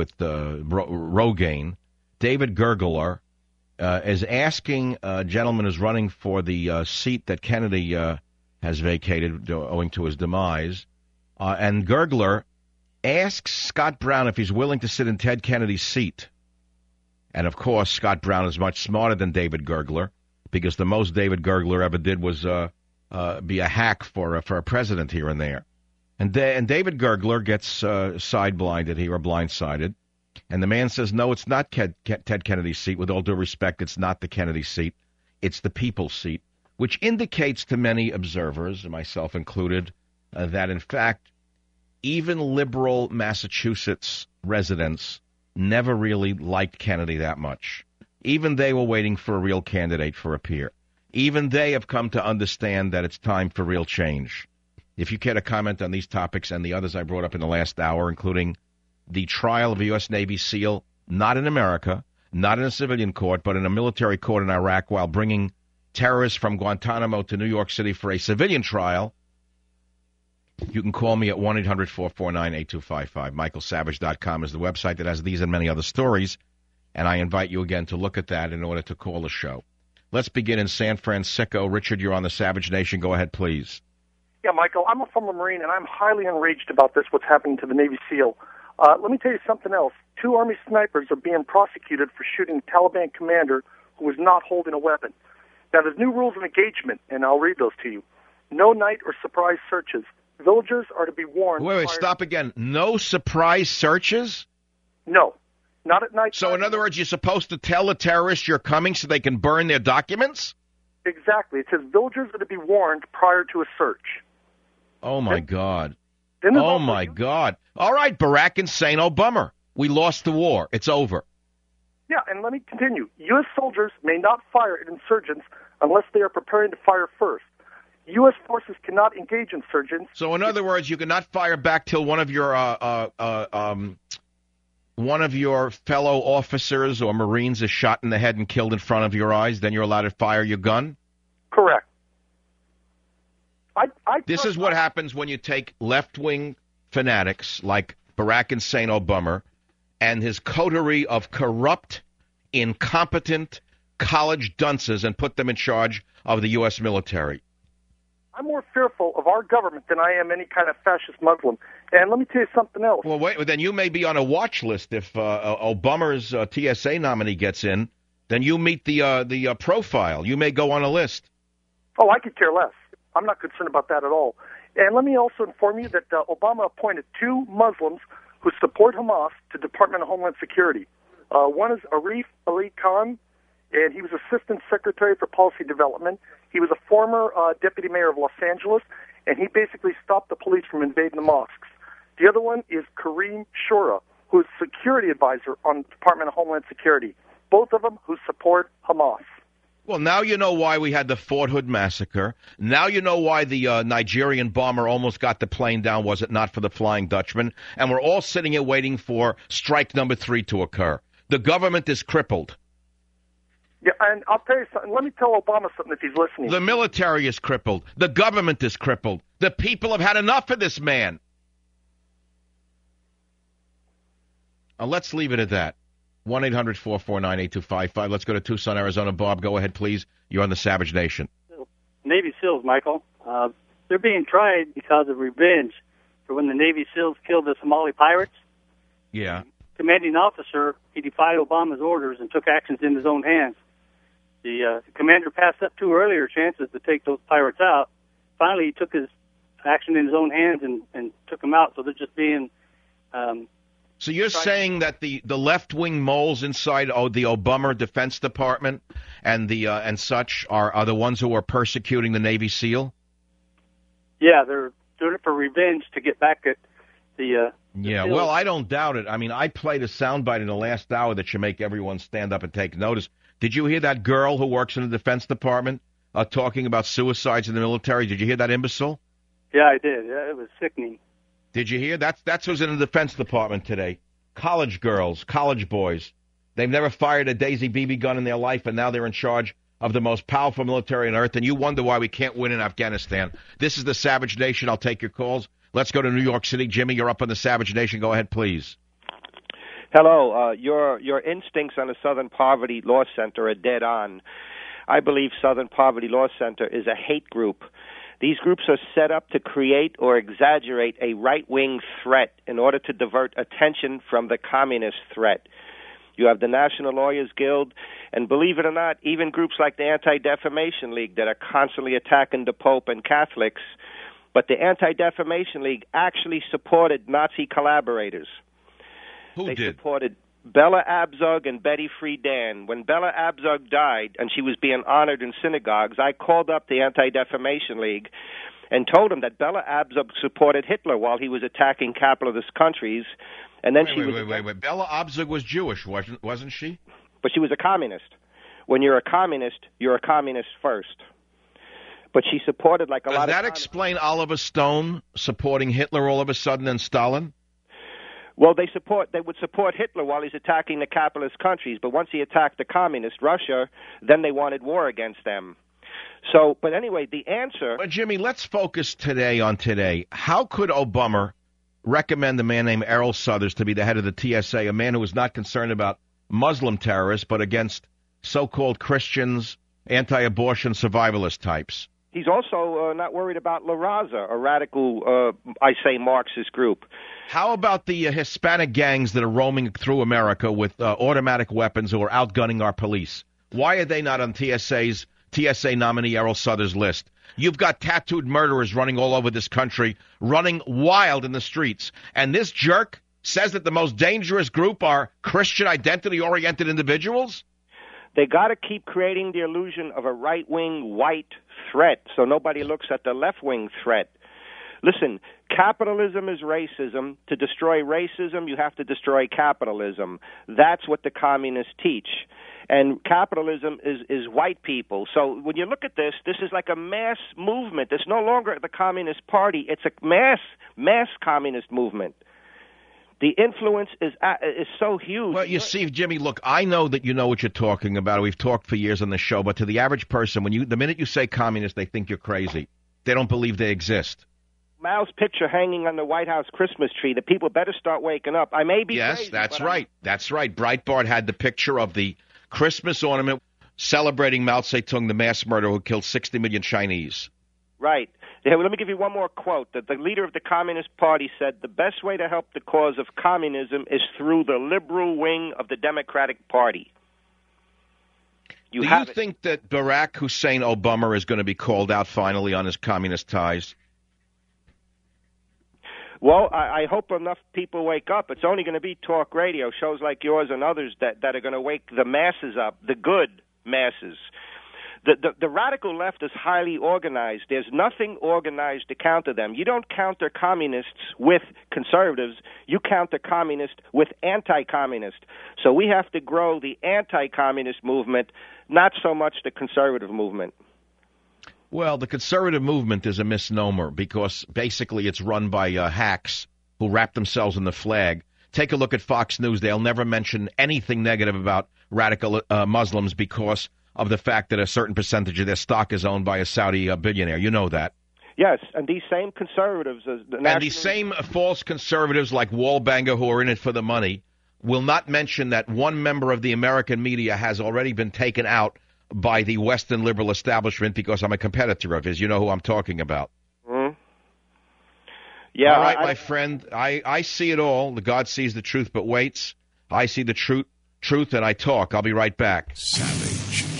Rogaine. David Gurgler is asking a gentleman who's running for the seat that Kennedy has vacated owing to his demise. And Gurgler asks Scott Brown if he's willing to sit in Ted Kennedy's seat. And, of course, Scott Brown is much smarter than David Gurgler because the most David Gurgler ever did was be a hack for a president here and there. And David Gurgler gets side-blinded here or blindsided. And the man says, no, it's not Ted Kennedy's seat. With all due respect, it's not the Kennedy seat. It's the people's seat, which indicates to many observers, myself included, that, in fact, even liberal Massachusetts residents never really liked Kennedy that much. Even they were waiting for a real candidate for a peer. Even they have come to understand that it's time for real change. If you care to comment on these topics and the others I brought up in the last hour, including the trial of a U.S. Navy SEAL, not in America, not in a civilian court, but in a military court in Iraq, while bringing terrorists from Guantanamo to New York City for a civilian trial, you can call me at 1-800-449-8255. MichaelSavage.com is the website that has these and many other stories, and I invite you again to look at that in order to call the show. Let's begin in San Francisco. Richard, you're on the Savage Nation. Go ahead, please. Yeah, Michael, I'm a former Marine, and I'm highly enraged about this, what's happening to the Navy SEAL. Let me tell you something else. 2 Army snipers are being prosecuted for shooting a Taliban commander who was not holding a weapon. Now, there's new rules of engagement, and I'll read those to you. No night or surprise searches. Villagers are to be warned. Wait, stop again. No surprise searches? No, not at night. So, in other words, you're supposed to tell the terrorists you're coming so they can burn their documents? Exactly. It says villagers are to be warned prior to a search. Oh, my God. Oh, my God. All right, Barack Hussein Obama. We lost the war. It's over. Yeah, and let me continue. U.S. soldiers may not fire at insurgents unless they are preparing to fire first. U.S. forces cannot engage insurgents. So, in other words, you cannot fire back till one of your fellow officers or Marines is shot in the head and killed in front of your eyes. Then you're allowed to fire your gun? Correct. This is what happens when you take left-wing fanatics like Barack Hussein Obama and his coterie of corrupt, incompetent college dunces and put them in charge of the U.S. military. I'm more fearful of our government than I am any kind of fascist Muslim. And let me tell you something else. Well, wait, then you may be on a watch list if Obama's TSA nominee gets in. Then you meet the profile. You may go on a list. Oh, I could care less. I'm not concerned about that at all. And let me also inform you that Obama appointed 2 Muslims who support Hamas to Department of Homeland Security. One is Arif Ali Khan, and he was Assistant Secretary for Policy Development. He was a former deputy mayor of Los Angeles, and he basically stopped the police from invading the mosques. The other one is Kareem Shura, who is security advisor on the Department of Homeland Security. Both of them who support Hamas. Well, now you know why we had the Fort Hood massacre. Now you know why the Nigerian bomber almost got the plane down, was it not for the Flying Dutchman? And we're all sitting here waiting for strike number 3 to occur. The government is crippled. Yeah, and I'll tell you something. Let me tell Obama something if he's listening. The military is crippled. The government is crippled. The people have had enough of this man. Let's leave it at that. 1-800-449-8255. Let's go to Tucson, Arizona. Bob, go ahead, please. You're on the Savage Nation. Navy SEALs, Michael. They're being tried because of revenge for when the Navy SEALs killed the Somali pirates. Yeah. Commanding officer, he defied Obama's orders and took actions in his own hands. The commander passed up 2 earlier chances to take those pirates out. Finally, he took his action in his own hands and took them out. So they're just being... So you're saying that the left-wing moles inside the Obama Defense Department and and such are the ones who are persecuting the Navy SEAL? Yeah, they're doing it for revenge to get back at the yeah, SEAL. well, I don't doubt it. I mean, I played a soundbite in the last hour that should make everyone stand up and take notice. Did you hear that girl who works in the Defense Department talking about suicides in the military? Did you hear that imbecile? Yeah, I did. Yeah, it was sickening. Did you hear? That's who's in the Defense Department today. College girls, college boys. They've never fired a Daisy BB gun in their life, and now they're in charge of the most powerful military on earth, and you wonder why we can't win in Afghanistan. This is the Savage Nation. I'll take your calls. Let's go to New York City. Jimmy, you're up on the Savage Nation. Go ahead, please. Hello. Your instincts on the Southern Poverty Law Center are dead on. I believe Southern Poverty Law Center is a hate group. These groups are set up to create or exaggerate a right-wing threat in order to divert attention from the communist threat. You have the National Lawyers Guild, and believe it or not, even groups like the Anti-Defamation League that are constantly attacking the Pope and Catholics. But the Anti-Defamation League actually supported Nazi collaborators. Who did? They supported Bella Abzug and Betty Friedan. When Bella Abzug died and she was being honored in synagogues, I called up the Anti-Defamation League, and told him that Bella Abzug supported Hitler while he was attacking capitalist countries. And then wait. Bella Abzug was Jewish, wasn't she? But she was a communist. When you're a communist first. But she supported like a lot of... Does that explain Oliver Stone supporting Hitler all of a sudden and Stalin? Well, they would support Hitler while he's attacking the capitalist countries, but once he attacked the communist Russia, then they wanted war against them. So, but anyway, the answer... But Jimmy, let's focus today on today. How could Obama recommend a man named Errol Southers to be the head of the TSA, a man who was not concerned about Muslim terrorists, but against so-called Christians, anti-abortion survivalist types? He's also not worried about La Raza, a radical, Marxist group. How about the Hispanic gangs that are roaming through America with automatic weapons who are outgunning our police? Why are they not on TSA nominee Errol Southers' list? You've got tattooed murderers running all over this country, running wild in the streets. And this jerk says that the most dangerous group are Christian identity-oriented individuals? They got to keep creating the illusion of a right-wing white threat so nobody looks at the left-wing threat. Listen, capitalism is racism. To destroy racism, you have to destroy capitalism. That's what the communists teach. And capitalism is white people. So when you look at this is like a mass movement. It's no longer the Communist Party. It's a mass communist movement. The influence is so huge. Well, you see, Jimmy, look, I know that you know what you're talking about. We've talked for years on the show, but to the average person, the minute you say communist, they think you're crazy. They don't believe they exist. Mao's picture hanging on the White House Christmas tree. The people better start waking up. I may be crazy. Yes, that's right. That's right. Breitbart had the picture of the Christmas ornament celebrating Mao Zedong, the mass murderer who killed 60 million Chinese. Right. Let me give you one more quote. That the leader of the Communist Party said the best way to help the cause of communism is through the liberal wing of the Democratic Party. Do you think that Barack Hussein Obama is going to be called out finally on his communist ties? Well, I hope enough people wake up. It's only going to be talk radio, shows like yours and others that are going to wake the masses up, the good masses. The radical left is highly organized. There's nothing organized to counter them. You don't counter communists with conservatives. You counter communists with anti-communists. So we have to grow the anti-communist movement, not so much the conservative movement. Well, the conservative movement is a misnomer because basically it's run by hacks who wrap themselves in the flag. Take a look at Fox News. They'll never mention anything negative about radical Muslims because of the fact that a certain percentage of their stock is owned by a Saudi billionaire. You know that. Yes, and these same conservatives... And these same false conservatives like Wallbanger who are in it for the money will not mention that one member of the American media has already been taken out by the Western liberal establishment because I'm a competitor of his. You know who I'm talking about. Mm-hmm. Yeah. All right, my friend. I see it all. The God sees the truth but waits. I see the truth and I talk. I'll be right back. Savage.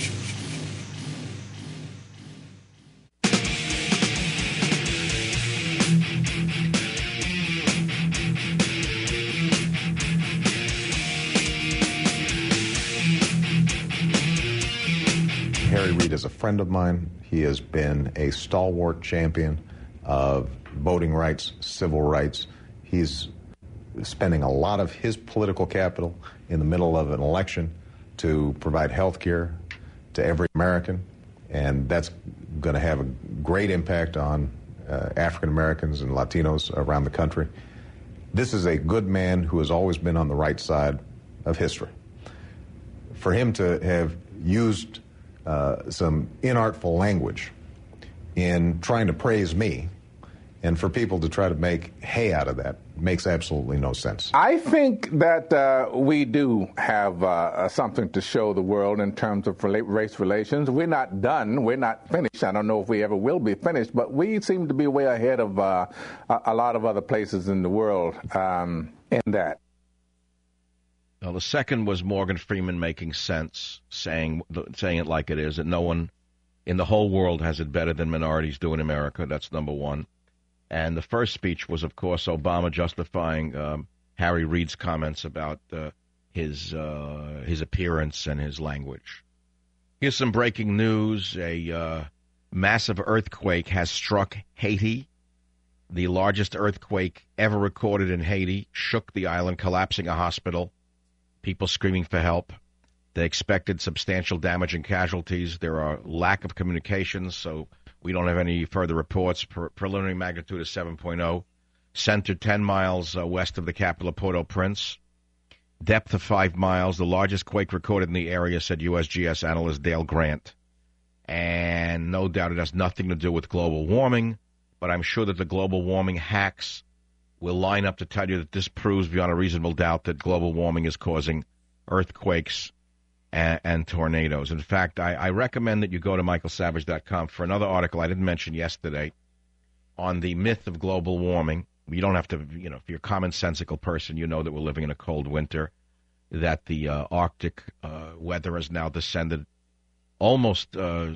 Harry Reid is a friend of mine. He has been a stalwart champion of voting rights, civil rights. He's spending a lot of his political capital in the middle of an election to provide health care to every American, and that's going to have a great impact on African Americans and Latinos around the country. This is a good man who has always been on the right side of history. For him to have used some inartful language in trying to praise me, and for people to try to make hay out of that makes absolutely no sense. I think that we do have something to show the world in terms of race relations. We're not done. We're not finished. I don't know if we ever will be finished, but we seem to be way ahead of a lot of other places in the world in that. Well, the second was Morgan Freeman making sense, saying it like it is, that no one in the whole world has it better than minorities do in America. That's number one. And the first speech was, of course, Obama justifying Harry Reid's comments about his appearance and his language. Here's some breaking news. A massive earthquake has struck Haiti. The largest earthquake ever recorded in Haiti shook the island, collapsing a hospital. People screaming for help. They expected substantial damage and casualties. There are lack of communications, so we don't have any further reports. Preliminary magnitude is 7.0. Centered 10 miles west of the capital of Port-au-Prince. Depth of 5 miles. The largest quake recorded in the area, said USGS analyst Dale Grant. And no doubt it has nothing to do with global warming, but I'm sure that the global warming hacks will line up to tell you that this proves beyond a reasonable doubt that global warming is causing earthquakes and tornadoes. In fact, I recommend that you go to michaelsavage.com for another article I didn't mention yesterday on the myth of global warming. You don't have to, if you're a commonsensical person, you know that we're living in a cold winter, that the Arctic weather has now descended almost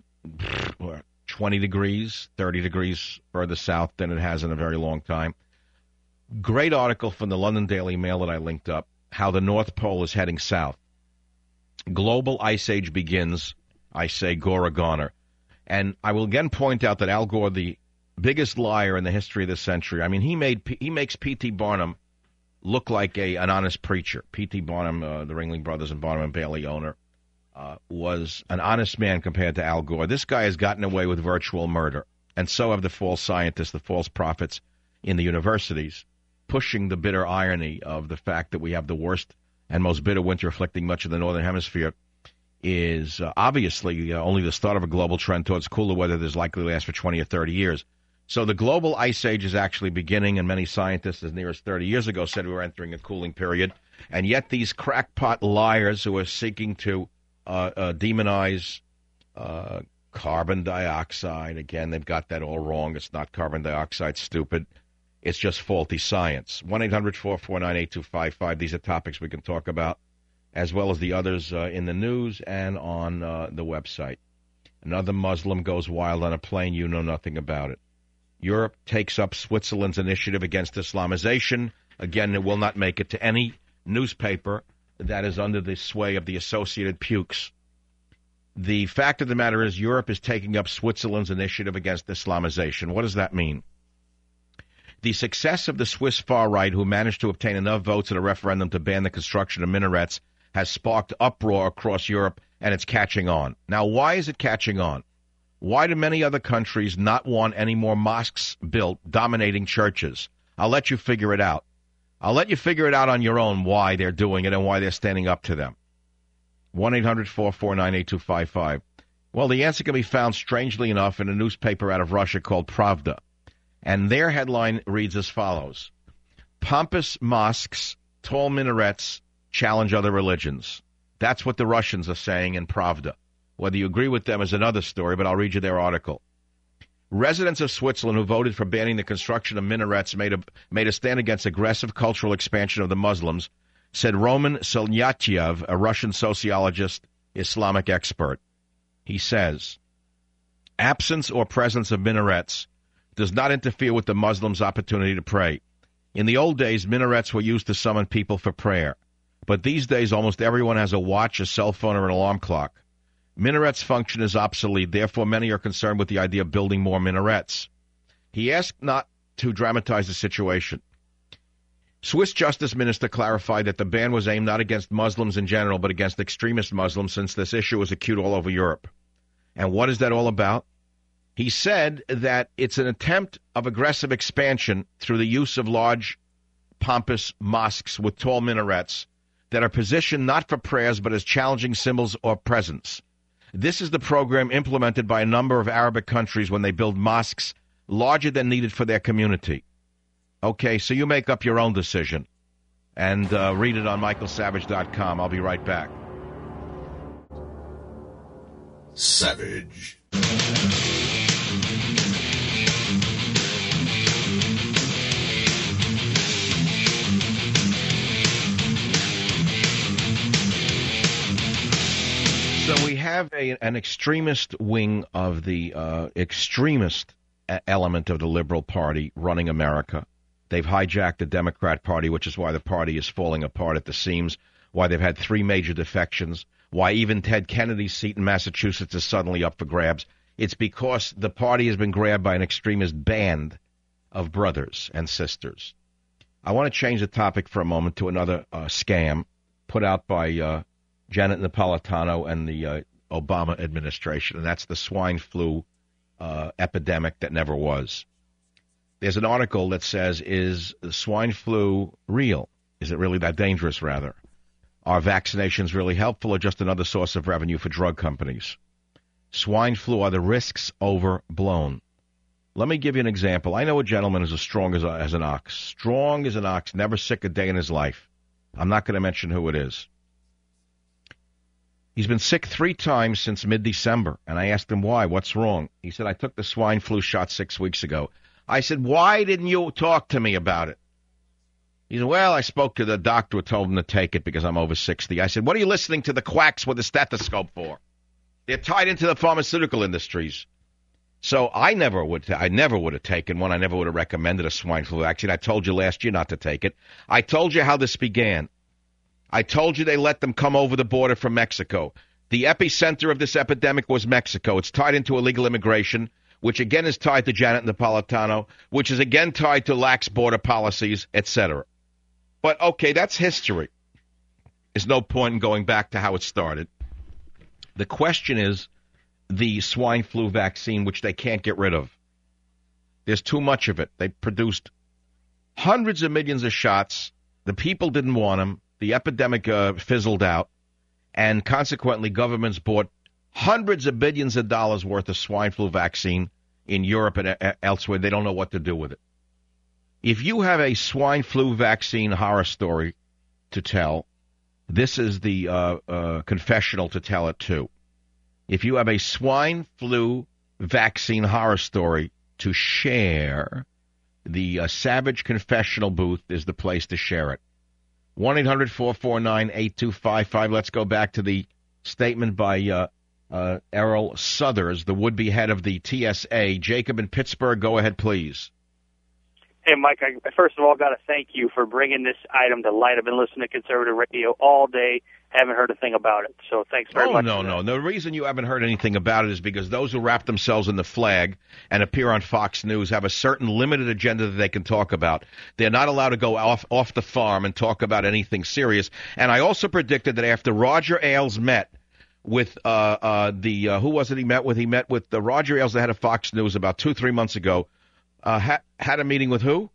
20 degrees, 30 degrees further south than it has in a very long time. Great article from the London Daily Mail that I linked up, how the North Pole is heading south. Global ice age begins, I say, Gore Goner. And I will again point out that Al Gore, the biggest liar in the history of this century, I mean, he makes P.T. Barnum look like an honest preacher. P.T. Barnum, the Ringling Brothers and Barnum and Bailey owner, was an honest man compared to Al Gore. This guy has gotten away with virtual murder, and so have the false scientists, the false prophets in the universities, pushing the bitter irony of the fact that we have the worst and most bitter winter afflicting much of the northern hemisphere is obviously only the start of a global trend towards cooler weather that is likely to last for 20 or 30 years. So the global ice age is actually beginning, and many scientists as near as 30 years ago said we were entering a cooling period. And yet these crackpot liars who are seeking to demonize carbon dioxide. Again, they've got that all wrong. It's not carbon dioxide, stupid. It's just faulty science. 1-800-449-8255. These are topics we can talk about, as well as the others in the news and on the website. Another Muslim goes wild on a plane. You know nothing about it. Europe takes up Switzerland's initiative against Islamization. Again, it will not make it to any newspaper that is under the sway of the Associated Pukes. The fact of the matter is Europe is taking up Switzerland's initiative against Islamization. What does that mean? The success of the Swiss far-right, who managed to obtain enough votes at a referendum to ban the construction of minarets, has sparked uproar across Europe, and it's catching on. Now, why is it catching on? Why do many other countries not want any more mosques built dominating churches? I'll let you figure it out. I'll let you figure it out on your own why they're doing it and why they're standing up to them. 1-800-449-8255. Well, the answer can be found, strangely enough, in a newspaper out of Russia called Pravda. And their headline reads as follows: Pompous mosques, tall minarets, challenge other religions. That's what the Russians are saying in Pravda. Whether you agree with them is another story, but I'll read you their article. Residents of Switzerland who voted for banning the construction of minarets made a stand against aggressive cultural expansion of the Muslims, said Roman Selnyatyev, a Russian sociologist, Islamic expert. He says, absence or presence of minarets does not interfere with the Muslims' opportunity to pray. In the old days, minarets were used to summon people for prayer. But these days, almost everyone has a watch, a cell phone, or an alarm clock. Minarets' function is obsolete. Therefore, many are concerned with the idea of building more minarets. He asked not to dramatize the situation. Swiss Justice Minister clarified that the ban was aimed not against Muslims in general, but against extremist Muslims, since this issue is acute all over Europe. And what is that all about? He said that it's an attempt of aggressive expansion through the use of large, pompous mosques with tall minarets that are positioned not for prayers but as challenging symbols or presence. This is the program implemented by a number of Arabic countries when they build mosques larger than needed for their community. Okay, so you make up your own decision and read it on michaelsavage.com. I'll be right back. Savage. So we have an extremist wing of the extremist element of the Liberal Party running America. They've hijacked the Democrat Party, which is why the party is falling apart at the seams, why they've had 3 major defections, why even Ted Kennedy's seat in Massachusetts is suddenly up for grabs. It's because the party has been grabbed by an extremist band of brothers and sisters. I want to change the topic for a moment to another scam put out by Janet Napolitano and the Obama administration, and that's the swine flu epidemic that never was. There's an article that says, is the swine flu real? Is it really that dangerous, rather? Are vaccinations really helpful or just another source of revenue for drug companies? Swine flu, are the risks overblown? Let me give you an example. I know a gentleman who's as strong as an ox. Strong as an ox, never sick a day in his life. I'm not going to mention who it is. He's been sick 3 times since mid-December, and I asked him why. What's wrong? He said, I took the swine flu shot 6 weeks ago. I said, why didn't you talk to me about it? He said, well, I spoke to the doctor who told him to take it because I'm over 60. I said, what are you listening to the quacks with the stethoscope for? They're tied into the pharmaceutical industries. So I never would have taken one. I never would have recommended a swine flu vaccine. I told you last year not to take it. I told you how this began. I told you they let them come over the border from Mexico. The epicenter of this epidemic was Mexico. It's tied into illegal immigration, which again is tied to Janet Napolitano, which is again tied to lax border policies, etc. But, okay, that's history. There's no point in going back to how it started. The question is the swine flu vaccine, which they can't get rid of. There's too much of it. They produced hundreds of millions of shots. The people didn't want them. The epidemic fizzled out. And consequently, governments bought hundreds of billions of dollars worth of swine flu vaccine in Europe and elsewhere. They don't know what to do with it. If you have a swine flu vaccine horror story to tell, this is the confessional to tell it too. If you have a swine flu vaccine horror story to share, the Savage Confessional booth is the place to share it. 1-800-449-8255. Let's go back to the statement by Errol Suthers, the would-be head of the TSA. Jacob in Pittsburgh, go ahead, please. Hey, Mike, I first of all got to thank you for bringing this item to light. I've been listening to conservative radio all day, haven't heard a thing about it. So thanks very much. No. The reason you haven't heard anything about it is because those who wrap themselves in the flag and appear on Fox News have a certain limited agenda that they can talk about. They're not allowed to go off the farm and talk about anything serious. And I also predicted that after Roger Ailes met with who was it he met with? He met with Roger Ailes, the head of Fox News, about 2-3 months ago. Had a meeting with who?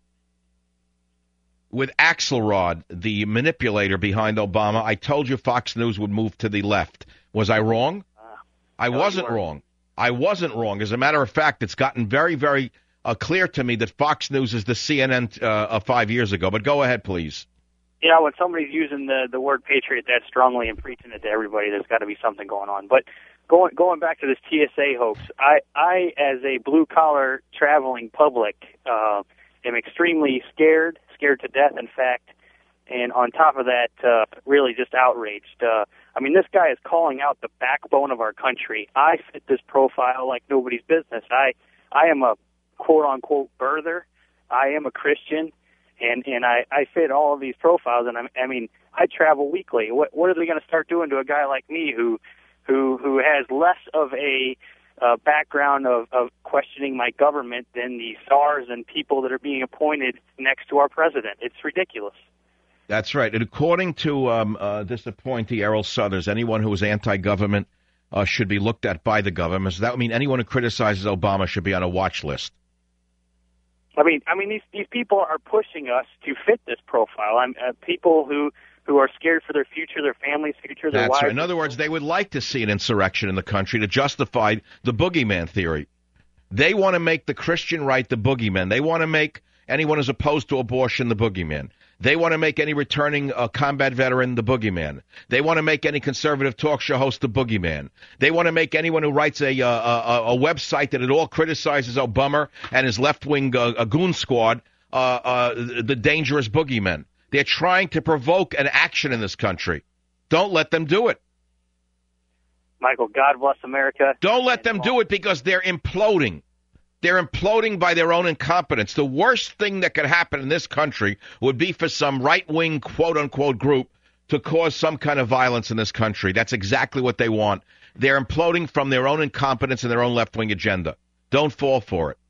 With Axelrod, the manipulator behind Obama. I told you Fox News would move to the left. Was I wrong? I wasn't wrong. I wasn't wrong. As a matter of fact, it's gotten very, very clear to me that Fox News is the CNN of 5 years ago. But go ahead, please. Yeah, when somebody's using the word patriot that strongly and preaching it to everybody, there's got to be something going on. But going back to this TSA hoax, I as a blue-collar traveling public, am extremely scared to death, in fact, and on top of that, really just outraged. I mean, this guy is calling out the backbone of our country. I fit this profile like nobody's business. I am a quote-unquote birther. I am a Christian, and I fit all of these profiles, and I mean, I travel weekly. What are they going to start doing to a guy like me who has less of a background of questioning my government than the czars and people that are being appointed next to our president? It's ridiculous. That's right. And according to this appointee, Errol Suthers, anyone who is anti-government should be looked at by the government. So that would mean anyone who criticizes Obama should be on a watch list. I mean, these people are pushing us to fit this profile. People who are scared for their future, their family's future, their That's wives. right. In other words, they would like to see an insurrection in the country to justify the boogeyman theory. They want to make the Christian right the boogeyman. They want to make anyone who's opposed to abortion the boogeyman. They want to make any returning combat veteran the boogeyman. They want to make any conservative talk show host the boogeyman. They want to make anyone who writes a website that at all criticizes Obama and his left-wing goon squad the dangerous boogeyman. They're trying to provoke an action in this country. Don't let them do it. Michael, God bless America. Don't let them do it because they're imploding. They're imploding by their own incompetence. The worst thing that could happen in this country would be for some right-wing, quote-unquote, group to cause some kind of violence in this country. That's exactly what they want. They're imploding from their own incompetence and their own left-wing agenda. Don't fall for it.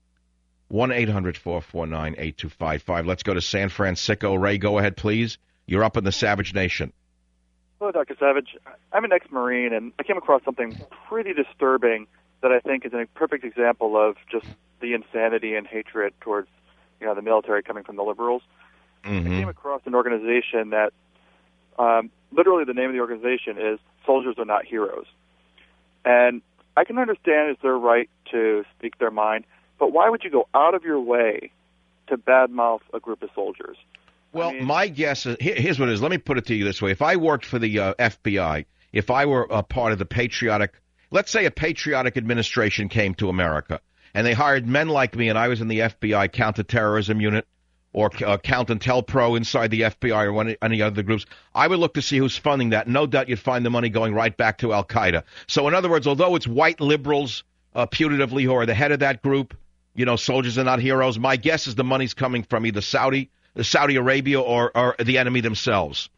1-800-449-8255. Let's go to San Francisco. Ray, go ahead, please. You're up in the Savage Nation. Hello, Dr. Savage. I'm an ex-Marine, and I came across something pretty disturbing that I think is a perfect example of just the insanity and hatred towards, the military coming from the liberals. I came across an organization that, literally the name of the organization is Soldiers Are Not Heroes. And I can understand it's their right to speak their mind, but why would you go out of your way to badmouth a group of soldiers? Well, my guess is, here's what it is. Let me put it to you this way. If I worked for the FBI, if I were a part of the patriotic, let's say a patriotic administration came to America, and they hired men like me, and I was in the FBI counterterrorism unit, or COINTELPRO inside the FBI or any other groups, I would look to see who's funding that. No doubt you'd find the money going right back to Al-Qaeda. So in other words, although it's white liberals putatively who are the head of that group, soldiers are not heroes, my guess is the money's coming from either Saudi Arabia or the enemy themselves.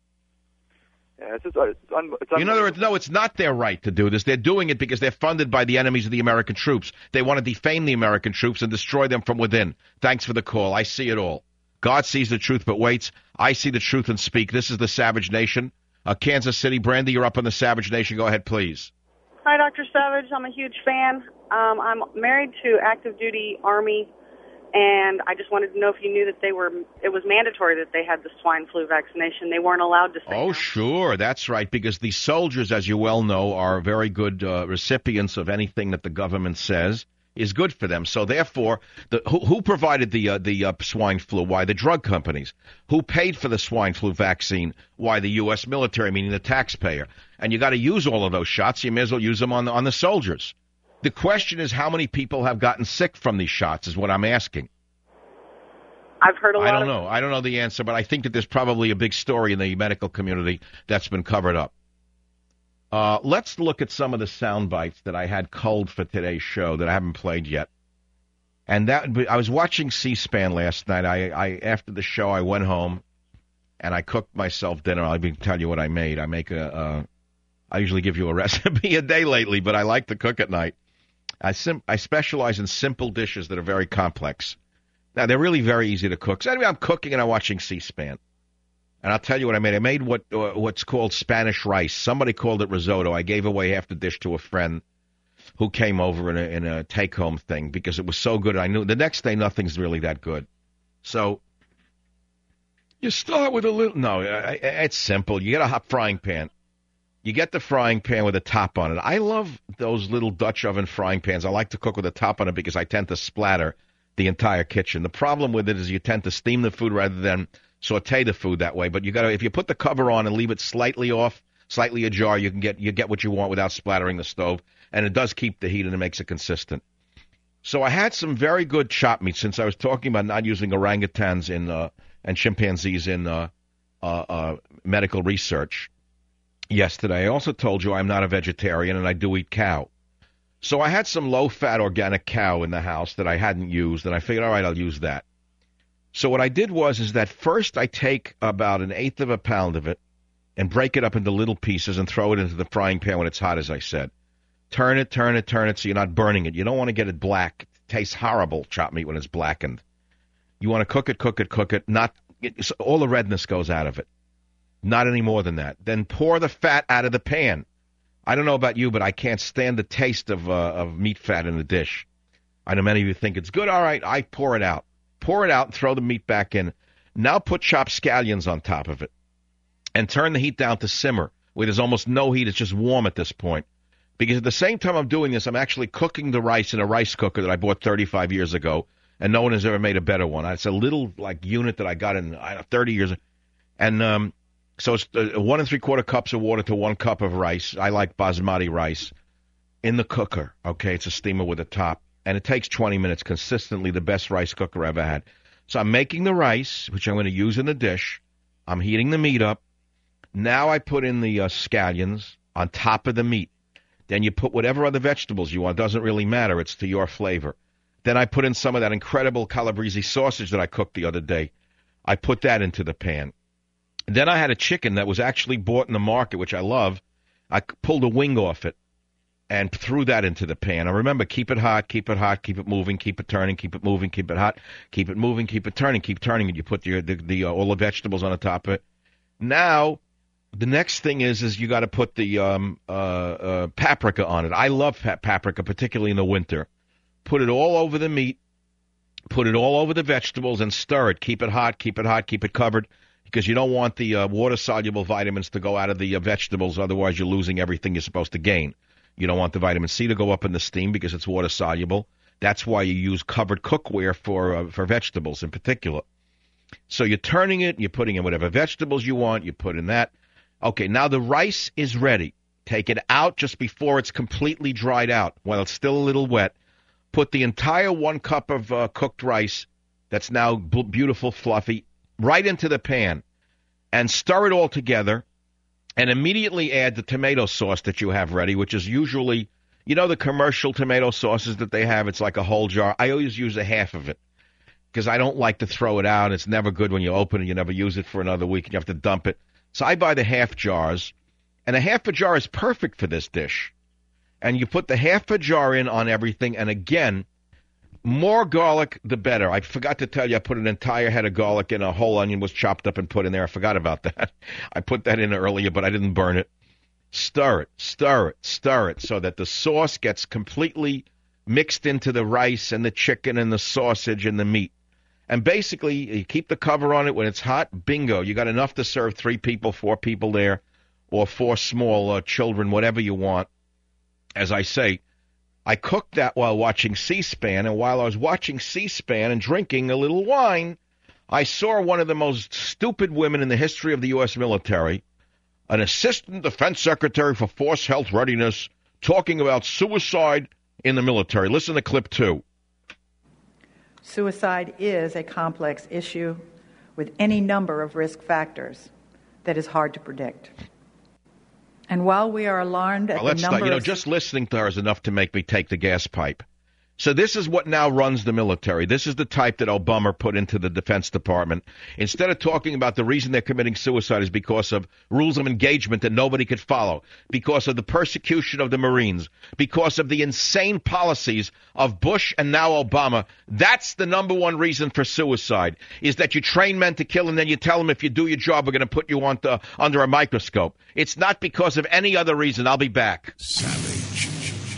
Yeah, in other words, no, it's not their right to do this. They're doing it because they're funded by the enemies of the American troops. They want to defame the American troops and destroy them from within. Thanks for the call. I see it all. God sees the truth but waits. I see the truth and speak. This is the Savage Nation. Kansas City. Brandy, you're up on the Savage Nation. Go ahead, please. Hi, Dr. Savage. I'm a huge fan. I'm married to active duty Army, and I just wanted to know if you knew that it was mandatory that they had the swine flu vaccination. They weren't allowed to say no. Sure. That's right, because the soldiers, as you well know, are very good recipients of anything that the government says is good for them. So therefore, who provided the swine flu? Why? The drug companies. Who paid for the swine flu vaccine? Why? The U.S. military, meaning the taxpayer. And you got to use all of those shots. You may as well use them on the soldiers. The question is how many people have gotten sick from these shots is what I'm asking. I've heard a lot. I don't know. I don't know the answer, but I think that there's probably a big story in the medical community that's been covered up. Let's look at some of the sound bites that I had culled for today's show that I haven't played yet. And I was watching C-SPAN last night. I after the show, I went home and I cooked myself dinner. I'll even tell you what I made. I usually give you a recipe a day lately, but I like to cook at night. I specialize in simple dishes that are very complex. Now, they're really very easy to cook. So anyway, I'm cooking and I'm watching C-SPAN. And I'll tell you what I made. I made what's called Spanish rice. Somebody called it risotto. I gave away half the dish to a friend who came over in a take-home thing because it was so good. I knew the next day nothing's really that good. So you start with a little... No, it's simple. You get a hot frying pan. You get the frying pan with a top on it. I love those little Dutch oven frying pans. I like to cook with a top on it because I tend to splatter the entire kitchen. The problem with it is you tend to steam the food rather than saute the food that way. But if you put the cover on and leave it slightly off, slightly ajar, you get what you want without splattering the stove. And it does keep the heat and it makes it consistent. So I had some very good chop meat since I was talking about not using orangutans and chimpanzees in medical research yesterday. I also told you I'm not a vegetarian and I do eat cow. So I had some low-fat organic cow in the house that I hadn't used, and I figured, all right, I'll use that. So what I did is that first I take about 1/8 of a pound of it and break it up into little pieces and throw it into the frying pan when it's hot, as I said. Turn it so you're not burning it. You don't want to get it black. It tastes horrible, chopped meat, when it's blackened. You want to cook it. All the redness goes out of it. Not any more than that. Then pour the fat out of the pan. I don't know about you, but I can't stand the taste of meat fat in a dish. I know many of you think it's good. All right, I pour it out. Pour it out and throw the meat back in. Now put chopped scallions on top of it. And turn the heat down to simmer, where there's almost no heat. It's just warm at this point. Because at the same time I'm doing this, I'm actually cooking the rice in a rice cooker that I bought 35 years ago, and no one has ever made a better one. It's a little unit that I got in 30 years. And so it's 1 3/4 cups of water to 1 cup of rice. I like basmati rice in the cooker. Okay, it's a steamer with a top. And it takes 20 minutes consistently, the best rice cooker I ever had. So I'm making the rice, which I'm going to use in the dish. I'm heating the meat up. Now I put in the scallions on top of the meat. Then you put whatever other vegetables you want. It doesn't really matter. It's to your flavor. Then I put in some of that incredible calabrese sausage that I cooked the other day. I put that into the pan. Then I had a chicken that was actually bought in the market, which I love, I pulled a wing off it and threw that into the pan. And remember, keep it hot, keep it hot, keep it moving, keep it turning, keep it moving, keep it hot, keep it moving, keep it turning, keep turning it. You put the all the vegetables on the top of it. Now, the next thing is you got to put the paprika on it. I love paprika, particularly in the winter. Put it all over the meat, put it all over the vegetables, and stir it. Keep it hot, keep it hot, keep it covered, because you don't want the water-soluble vitamins to go out of the vegetables. Otherwise, you're losing everything you're supposed to gain. You don't want the vitamin C to go up in the steam because it's water-soluble. That's why you use covered cookware for vegetables in particular. So you're turning it, you're putting in whatever vegetables you want, you put in that. Okay, now the rice is ready. Take it out just before it's completely dried out, while it's still a little wet. Put the entire 1 cup of cooked rice that's now beautiful, fluffy, right into the pan and stir it all together, and immediately add the tomato sauce that you have ready, which is usually, you know, the commercial tomato sauces that they have. It's like a whole jar. I always use a half of it because I don't like to throw it out. It's never good when you open it. You never use it for another week and you have to dump it. So I buy the half jars, and a half a jar is perfect for this dish. And you put the half a jar in on everything, and again, more garlic, the better. I forgot to tell you, I put an entire head of garlic in. A whole onion was chopped up and put in there. I forgot about that. I put that in earlier, but I didn't burn it. Stir it, stir it, stir it, so that the sauce gets completely mixed into the rice and the chicken and the sausage and the meat. And basically, you keep the cover on it. When it's hot, bingo, you got enough to serve 3 people, 4 people there, or 4 small children, whatever you want. As I say, I cooked that while watching C-SPAN, and while I was watching C-SPAN and drinking a little wine, I saw one of the most stupid women in the history of the U.S. military, an assistant defense secretary for force health readiness, talking about suicide in the military. Listen to clip 2. Suicide is a complex issue with any number of risk factors that is hard to predict. And while we are alarmed at the number just listening to her is enough to make me take the gas pipe. So this is what now runs the military. This is the type that Obama put into the Defense Department. Instead of talking about the reason they're committing suicide is because of rules of engagement that nobody could follow, because of the persecution of the Marines, because of the insane policies of Bush and now Obama. That's the number one reason for suicide, is that you train men to kill and then you tell them if you do your job, we're going to put you under a microscope. It's not because of any other reason. I'll be back. Savage.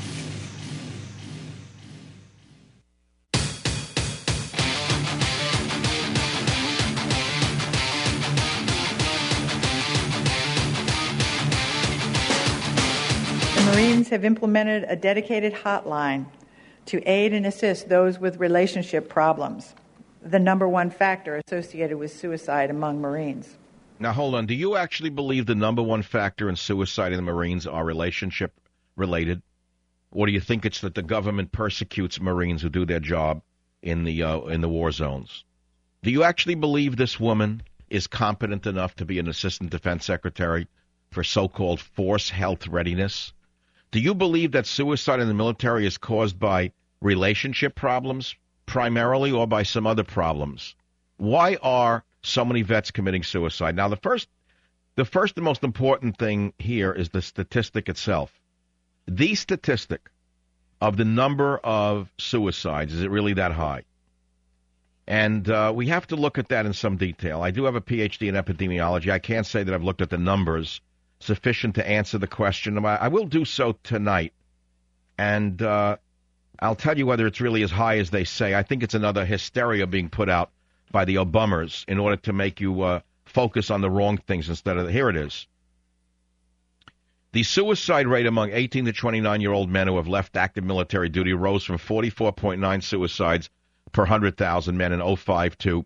Marines have implemented a dedicated hotline to aid and assist those with relationship problems, the number one factor associated with suicide among Marines. Now, hold on. Do you actually believe the number one factor in suicide in the Marines are relationship related? Or do you think it's that the government persecutes Marines who do their job in the war zones? Do you actually believe this woman is competent enough to be an assistant defense secretary for so-called force health readiness? Do you believe that suicide in the military is caused by relationship problems primarily or by some other problems? Why are so many vets committing suicide? Now, the first and most important thing here is the statistic itself. The statistic of the number of suicides, is it really that high? And we have to look at that in some detail. I do have a PhD in epidemiology. I can't say that I've looked at the numbers sufficient to answer the question. I will do so tonight, and I'll tell you whether it's really as high as they say. I think it's another hysteria being put out by the Obamas in order to make you focus on the wrong things instead of here it is. The suicide rate among 18 to 29-year-old men who have left active military duty rose from 44.9 suicides per 100,000 men in 05 to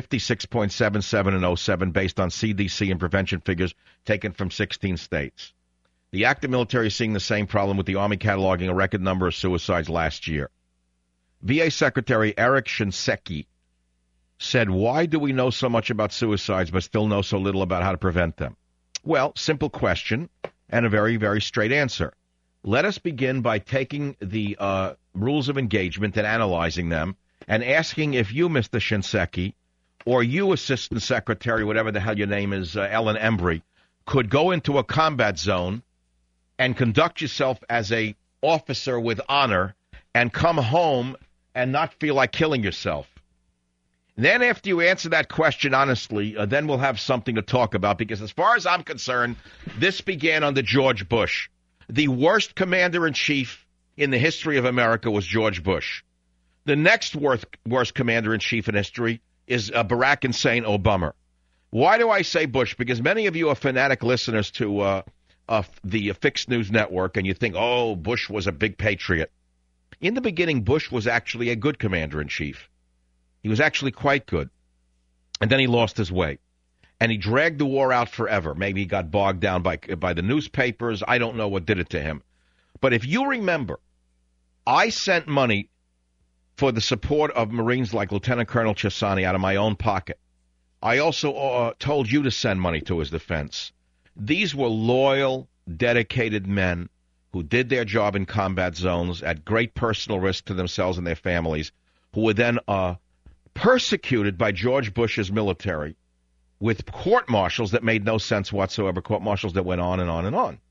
56.77 in 07 based on CDC and prevention figures taken from 16 states. The active military is seeing the same problem, with the Army cataloging a record number of suicides last year. VA Secretary Eric Shinseki said, "Why do we know so much about suicides but still know so little about how to prevent them?" Well, simple question and a very, very straight answer. Let us begin by taking the rules of engagement and analyzing them and asking if you, Mr. Shinseki, or you, Assistant Secretary, whatever the hell your name is, Ellen Embry, could go into a combat zone and conduct yourself as a officer with honor and come home and not feel like killing yourself. Then after you answer that question honestly, then we'll have something to talk about, because as far as I'm concerned, this began under George Bush. The worst commander-in-chief in the history of America was George Bush. The next worst commander-in-chief in history is Barack Hussein Obama. Why do I say Bush? Because many of you are fanatic listeners to the Fixed News Network, and you think, oh, Bush was a big patriot. In the beginning, Bush was actually a good commander-in-chief. He was actually quite good. And then he lost his way. And he dragged the war out forever. Maybe he got bogged down by the newspapers. I don't know what did it to him. But if you remember, I sent money for the support of Marines like Lieutenant Colonel Chesani out of my own pocket. I also told you to send money to his defense. These were loyal, dedicated men who did their job in combat zones at great personal risk to themselves and their families, who were then persecuted by George Bush's military with court-martials that made no sense whatsoever, court-martials that went on and on and on.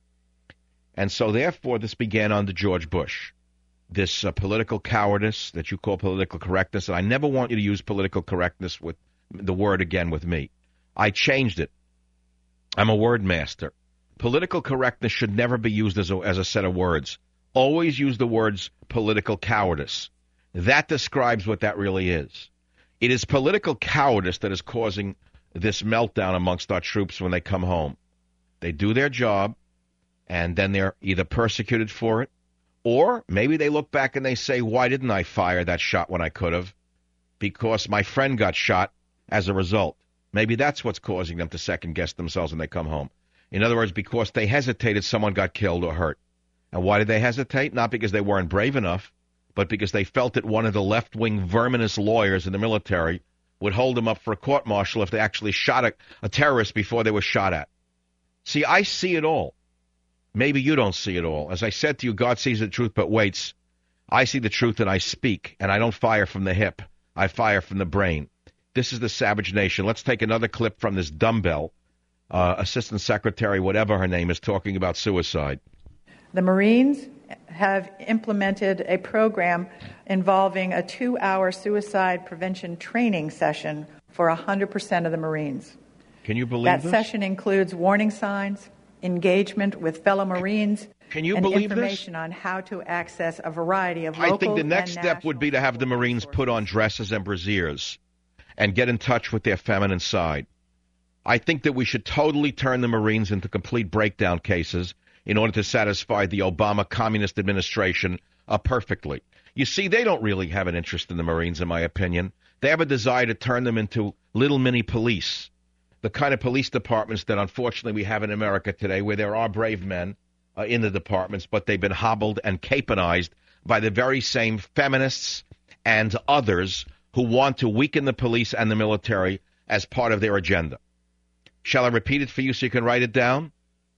And so, therefore, this began under George Bush, this political cowardice that you call political correctness. And I never want you to use political correctness with the word again with me. I changed it. I'm a word master. Political correctness should never be used as a set of words. Always use the words political cowardice. That describes what that really is. It is political cowardice that is causing this meltdown amongst our troops when they come home. They do their job, and then they're either persecuted for it, or maybe they look back and they say, why didn't I fire that shot when I could have? Because my friend got shot as a result. Maybe that's what's causing them to second-guess themselves when they come home. In other words, because they hesitated, someone got killed or hurt. And why did they hesitate? Not because they weren't brave enough, but because they felt that one of the left-wing verminous lawyers in the military would hold them up for a court-martial if they actually shot a terrorist before they were shot at. See, I see it all. Maybe you don't see it all. As I said to you, God sees the truth but waits. I see the truth and I speak, and I don't fire from the hip. I fire from the brain. This is the Savage Nation. Let's take another clip from this dumbbell, Assistant Secretary, whatever her name is, talking about suicide. The Marines have implemented a program involving a 2-hour suicide prevention training session for 100% of the Marines. Can you believe that this? Session includes warning signs, engagement with fellow Marines, Can you and believe information on how to access a variety of local I think the next and step would be to have the Marines put on dresses and brassieres and get in touch with their feminine side. I think that we should totally turn the Marines into complete breakdown cases in order to satisfy the Obama communist administration perfectly. You see, they don't really have an interest in the Marines, in my opinion. They have a desire to turn them into little mini police, the kind of police departments that unfortunately we have in America today, where there are brave men in the departments, but they've been hobbled and caponized by the very same feminists and others who want to weaken the police and the military as part of their agenda. Shall I repeat it for you so you can write it down?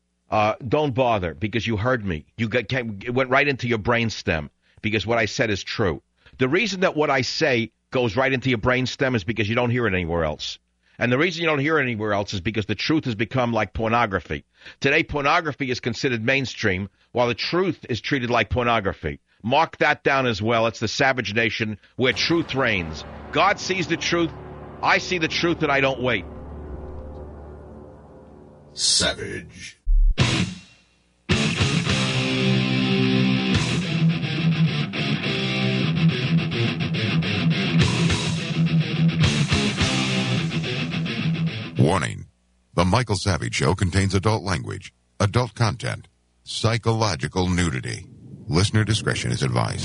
Don't bother, because you heard me. It went right into your brainstem, because what I said is true. The reason that what I say goes right into your brainstem is because you don't hear it anywhere else. And the reason you don't hear it anywhere else is because the truth has become like pornography. Today, pornography is considered mainstream, while the truth is treated like pornography. Mark that down as well. It's the Savage Nation, where truth reigns. God sees the truth. I see the truth, and I don't wait. Savage. Warning. The Michael Savage Show contains adult language, adult content, psychological nudity. Listener discretion is advised.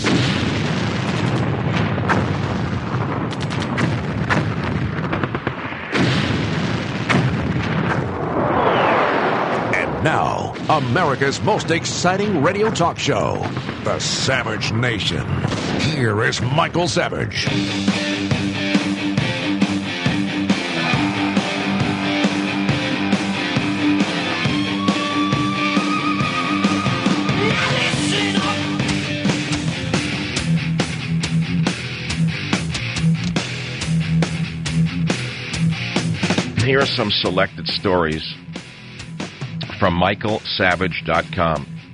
And now, America's most exciting radio talk show, The Savage Nation. Here is Michael Savage. Here are some selected stories from MichaelSavage.com.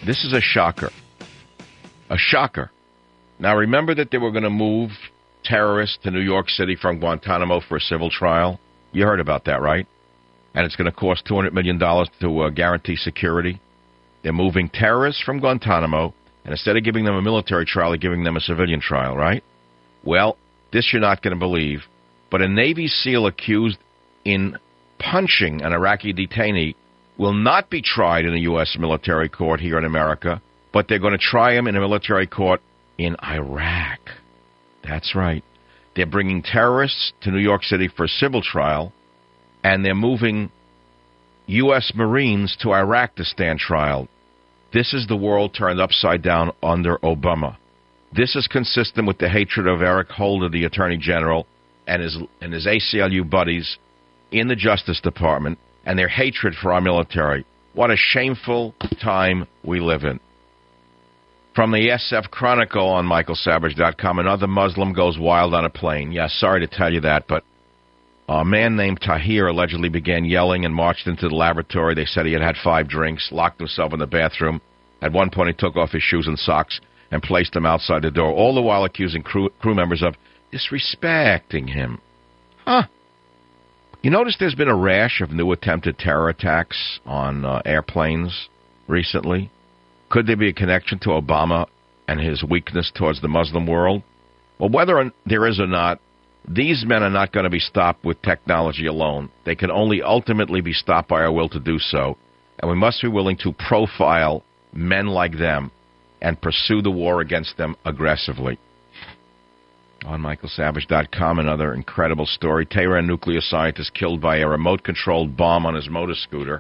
This is a shocker. A shocker. Now, remember that they were going to move terrorists to New York City from Guantanamo for a civil trial? You heard about that, right? And it's going to cost $200 million to guarantee security. They're moving terrorists from Guantanamo, and instead of giving them a military trial, they're giving them a civilian trial, right? Well, this you're not going to believe, but a Navy SEAL accused in punching an Iraqi detainee will not be tried in a U.S. military court here in America, but they're going to try him in a military court in Iraq. That's right. They're bringing terrorists to New York City for a civil trial, and they're moving U.S. Marines to Iraq to stand trial. This is the world turned upside down under Obama. This is consistent with the hatred of Eric Holder, the Attorney General, and his ACLU buddies in the Justice Department, and their hatred for our military. What a shameful time we live in. From the SF Chronicle on MichaelSavage.com, another Muslim goes wild on a plane. Yeah, sorry to tell you that, but a man named Tahir allegedly began yelling and marched into the laboratory. They said he had 5 drinks, locked himself in the bathroom. At one point, he took off his shoes and socks and placed them outside the door, all the while accusing crew members of disrespecting him. Huh. You notice there's been a rash of new attempted terror attacks on airplanes recently? Could there be a connection to Obama and his weakness towards the Muslim world? Well, whether there is or not, these men are not going to be stopped with technology alone. They can only ultimately be stopped by our will to do so, and we must be willing to profile men like them and pursue the war against them aggressively. On MichaelSavage.com, another incredible story. Tehran nuclear scientist killed by a remote-controlled bomb on his motor scooter.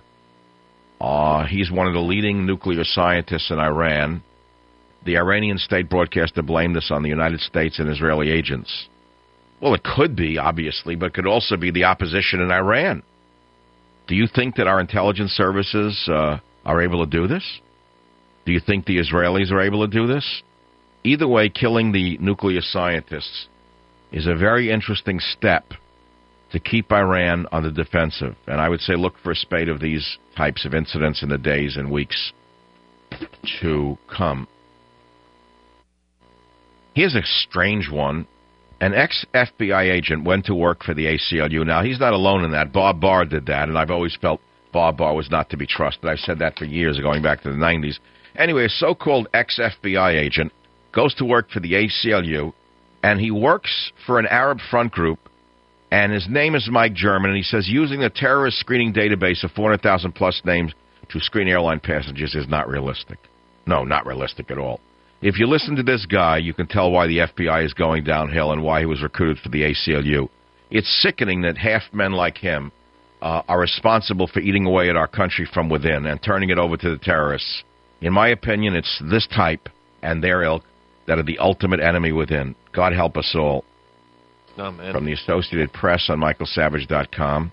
He's one of the leading nuclear scientists in Iran. The Iranian state broadcaster blamed this on the United States and Israeli agents. Well, it could be, obviously, but it could also be the opposition in Iran. Do you think that our intelligence services are able to do this? Do you think the Israelis are able to do this? Either way, killing the nuclear scientists is a very interesting step to keep Iran on the defensive. And I would say look for a spate of these types of incidents in the days and weeks to come. Here's a strange one. An ex-FBI agent went to work for the ACLU. Now, he's not alone in that. Bob Barr did that, and I've always felt Bob Barr was not to be trusted. I've said that for years, going back to the 90s. Anyway, a so-called ex-FBI agent goes to work for the ACLU, and he works for an Arab front group, and his name is Mike German, and he says using the terrorist screening database of 400,000-plus names to screen airline passengers is not realistic. No, not realistic at all. If you listen to this guy, you can tell why the FBI is going downhill and why he was recruited for the ACLU. It's sickening that half men like him are responsible for eating away at our country from within and turning it over to the terrorists. In my opinion, it's this type and their ilk that are the ultimate enemy within. God help us all. Amen. From the Associated Press on MichaelSavage.com.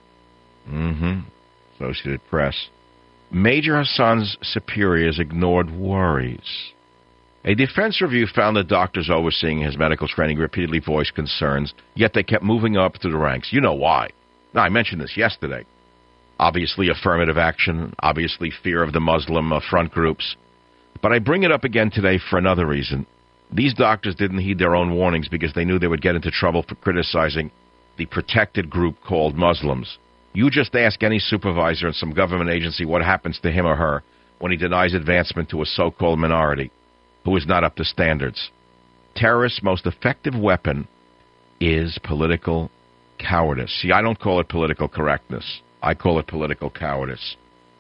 Associated Press. Major Hassan's superiors ignored worries. A defense review found that doctors overseeing his medical training repeatedly voiced concerns, yet they kept moving up through the ranks. You know why. Now, I mentioned this yesterday. Obviously, affirmative action. Obviously, fear of the Muslim front groups. But I bring it up again today for another reason. These doctors didn't heed their own warnings because they knew they would get into trouble for criticizing the protected group called Muslims. You just ask any supervisor in some government agency what happens to him or her when he denies advancement to a so-called minority who is not up to standards. Terrorists' most effective weapon is political cowardice. See, I don't call it political correctness. I call it political cowardice.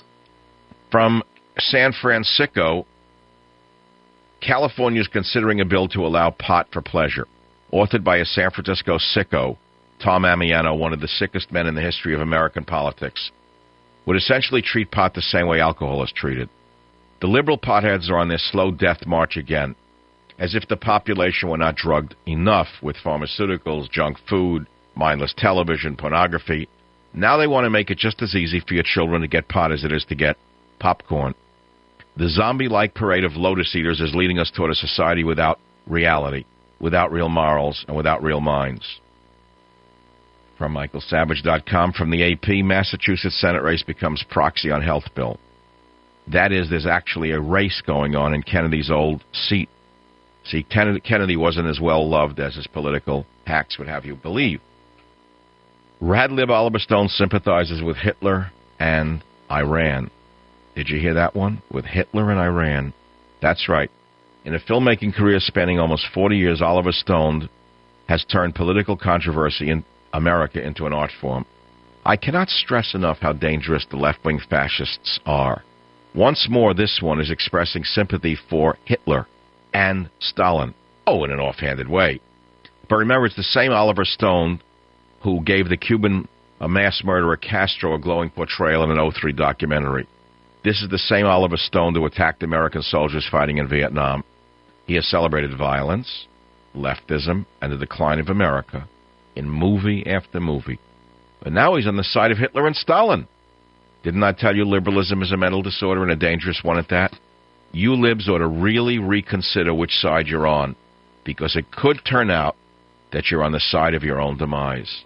From San Francisco, California is considering a bill to allow pot for pleasure. Authored by a San Francisco sicko, Tom Amiano, one of the sickest men in the history of American politics, would essentially treat pot the same way alcohol is treated. The liberal potheads are on their slow death march again, as if the population were not drugged enough with pharmaceuticals, junk food, mindless television, pornography. Now they want to make it just as easy for your children to get pot as it is to get popcorn. The zombie-like parade of lotus eaters is leading us toward a society without reality, without real morals, and without real minds. From MichaelSavage.com, from the AP, Massachusetts Senate race becomes proxy on health bill. That is, there's actually a race going on in Kennedy's old seat. See, Kennedy wasn't as well loved as his political hacks would have you believe. Radlib Oliver Stone sympathizes with Hitler and Iran. Did you hear that one? With Hitler and Iran. That's right. In a filmmaking career spanning almost 40 years, Oliver Stone has turned political controversy in America into an art form. I cannot stress enough how dangerous the left-wing fascists are. Once more, this one is expressing sympathy for Hitler and Stalin. Oh, in an offhanded way. But remember, it's the same Oliver Stone who gave the Cuban mass murderer Castro a glowing portrayal in an 2003 documentary. This is the same Oliver Stone who attacked American soldiers fighting in Vietnam. He has celebrated violence, leftism, and the decline of America in movie after movie. But now he's on the side of Hitler and Stalin. Didn't I tell you liberalism is a mental disorder and a dangerous one at that? You libs ought to really reconsider which side you're on, because it could turn out that you're on the side of your own demise.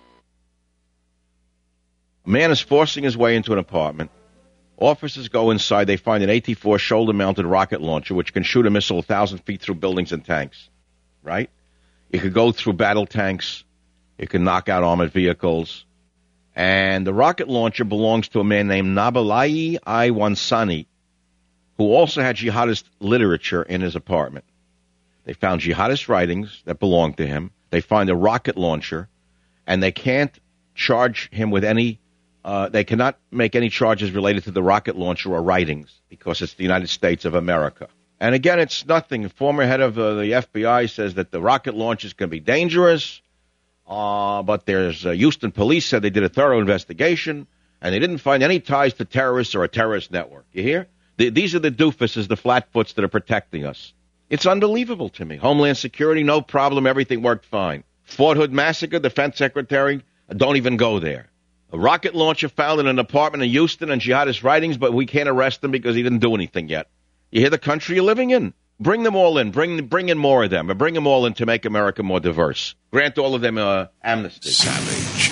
A man is forcing his way into an apartment. Officers go inside. They find an AT-4 shoulder-mounted rocket launcher, which can shoot a missile 1,000 feet through buildings and tanks. Right? It could go through battle tanks. It can knock out armored vehicles. And the rocket launcher belongs to a man named Nabalai Iwansani, who also had jihadist literature in his apartment. They found jihadist writings that belonged to him. They find a rocket launcher, and they can't charge him with any, they cannot make any charges related to the rocket launcher or writings because it's the United States of America. And again, it's nothing. The former head of the FBI says that the rocket launchers can be dangerous, but there's Houston police said they did a thorough investigation, and they didn't find any ties to terrorists or a terrorist network. You hear? These are the doofuses, the flatfoots that are protecting us. It's unbelievable to me. Homeland Security, no problem. Everything worked fine. Fort Hood massacre, defense secretary, don't even go there. A rocket launcher found in an apartment in Houston and jihadist writings, but we can't arrest him because he didn't do anything yet. You hear the country you're living in? Bring them all in. Bring in more of them. Or bring them all in to make America more diverse. Grant all of them amnesty. Savage.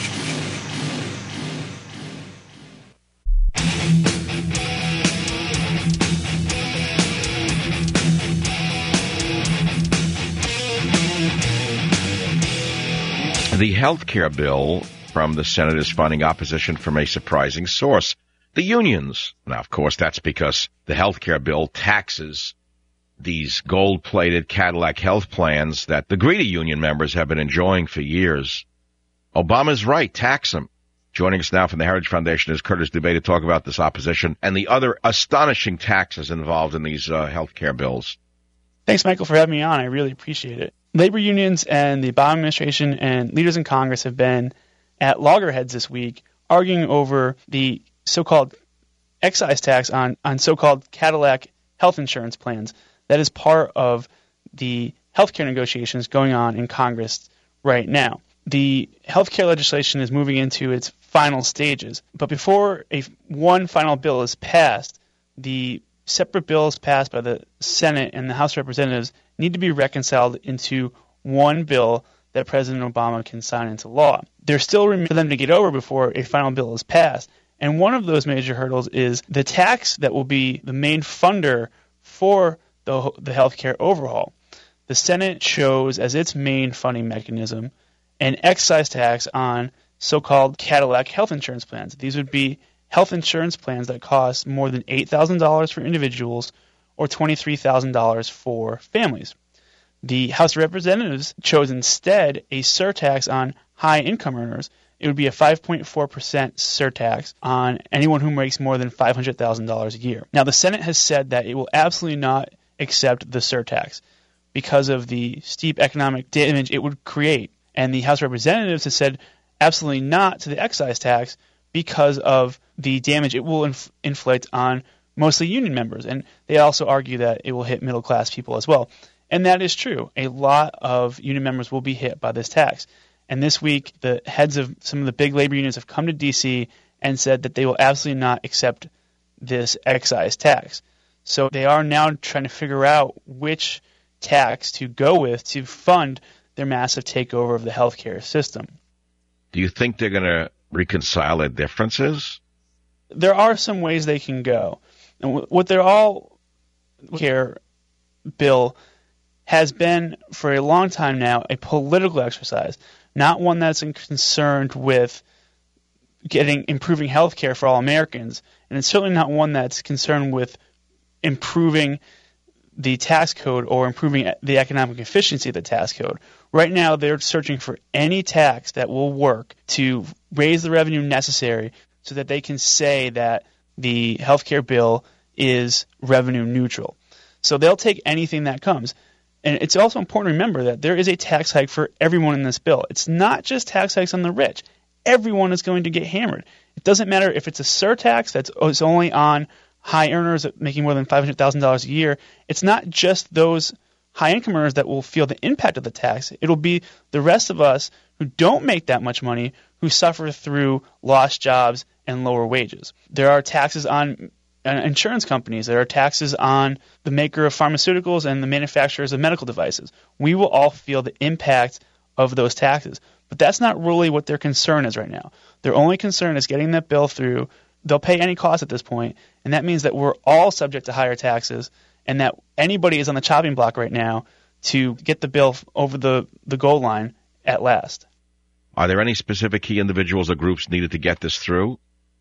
The health care bill from the Senate is finding opposition from a surprising source, the unions. Now, of course, that's because the health care bill taxes these gold-plated Cadillac health plans that the greedy union members have been enjoying for years. Obama's right, tax them. Joining us now from the Heritage Foundation is Curtis Dubé to talk about this opposition and the other astonishing taxes involved in these health care bills. Thanks, Michael, for having me on. I really appreciate it. Labor unions and the Obama administration and leaders in Congress have been at loggerheads this week arguing over the so-called excise tax on so-called Cadillac health insurance plans. That is part of the healthcare negotiations going on in Congress right now. The healthcare legislation is moving into its final stages, but before one final bill is passed, the separate bills passed by the Senate and the House of Representatives need to be reconciled into one bill that President Obama can sign into law. There's still room for them to get over before a final bill is passed, and one of those major hurdles is the tax that will be the main funder for the healthcare overhaul. The Senate chose as its main funding mechanism an excise tax on so-called Cadillac health insurance plans. These would be health insurance plans that cost more than $8,000 for individuals or $23,000 for families. The House of Representatives chose instead a surtax on high-income earners. It would be a 5.4% surtax on anyone who makes more than $500,000 a year. Now, the Senate has said that it will absolutely not accept the surtax because of the steep economic damage it would create. And the House of Representatives has said absolutely not to the excise tax because of the damage it will inflict on mostly union members. And they also argue that it will hit middle-class people as well. And that is true. A lot of union members will be hit by this tax. And this week, the heads of some of the big labor unions have come to D.C. and said that they will absolutely not accept this excise tax. So they are now trying to figure out which tax to go with to fund their massive takeover of the healthcare system. Do you think they're going to reconcile their differences? There are some ways they can go. And what they're all care bill has been for a long time now a political exercise, not one that's concerned with improving health care for all Americans, and it's certainly not one that's concerned with improving the tax code or improving the economic efficiency of the tax code. Right now, they're searching for any tax that will work to raise the revenue necessary so that they can say that the health care bill is revenue neutral. So they'll take anything that comes. And it's also important to remember that there is a tax hike for everyone in this bill. It's not just tax hikes on the rich. Everyone is going to get hammered. It doesn't matter if it's a surtax that's only on high earners making more than $500,000 a year. It's not just those high-income earners that will feel the impact of the tax. It'll be the rest of us who don't make that much money who suffer through lost jobs and lower wages. There are taxes on insurance companies. There are taxes on the maker of pharmaceuticals and the manufacturers of medical devices. We will all feel the impact of those taxes. But that's not really what their concern is right now. Their only concern is getting that bill through. They'll pay any cost at this point, and that means that we're all subject to higher taxes and that anybody is on the chopping block right now to get the bill over the goal line at last. Are there any specific key individuals or groups needed to get this through?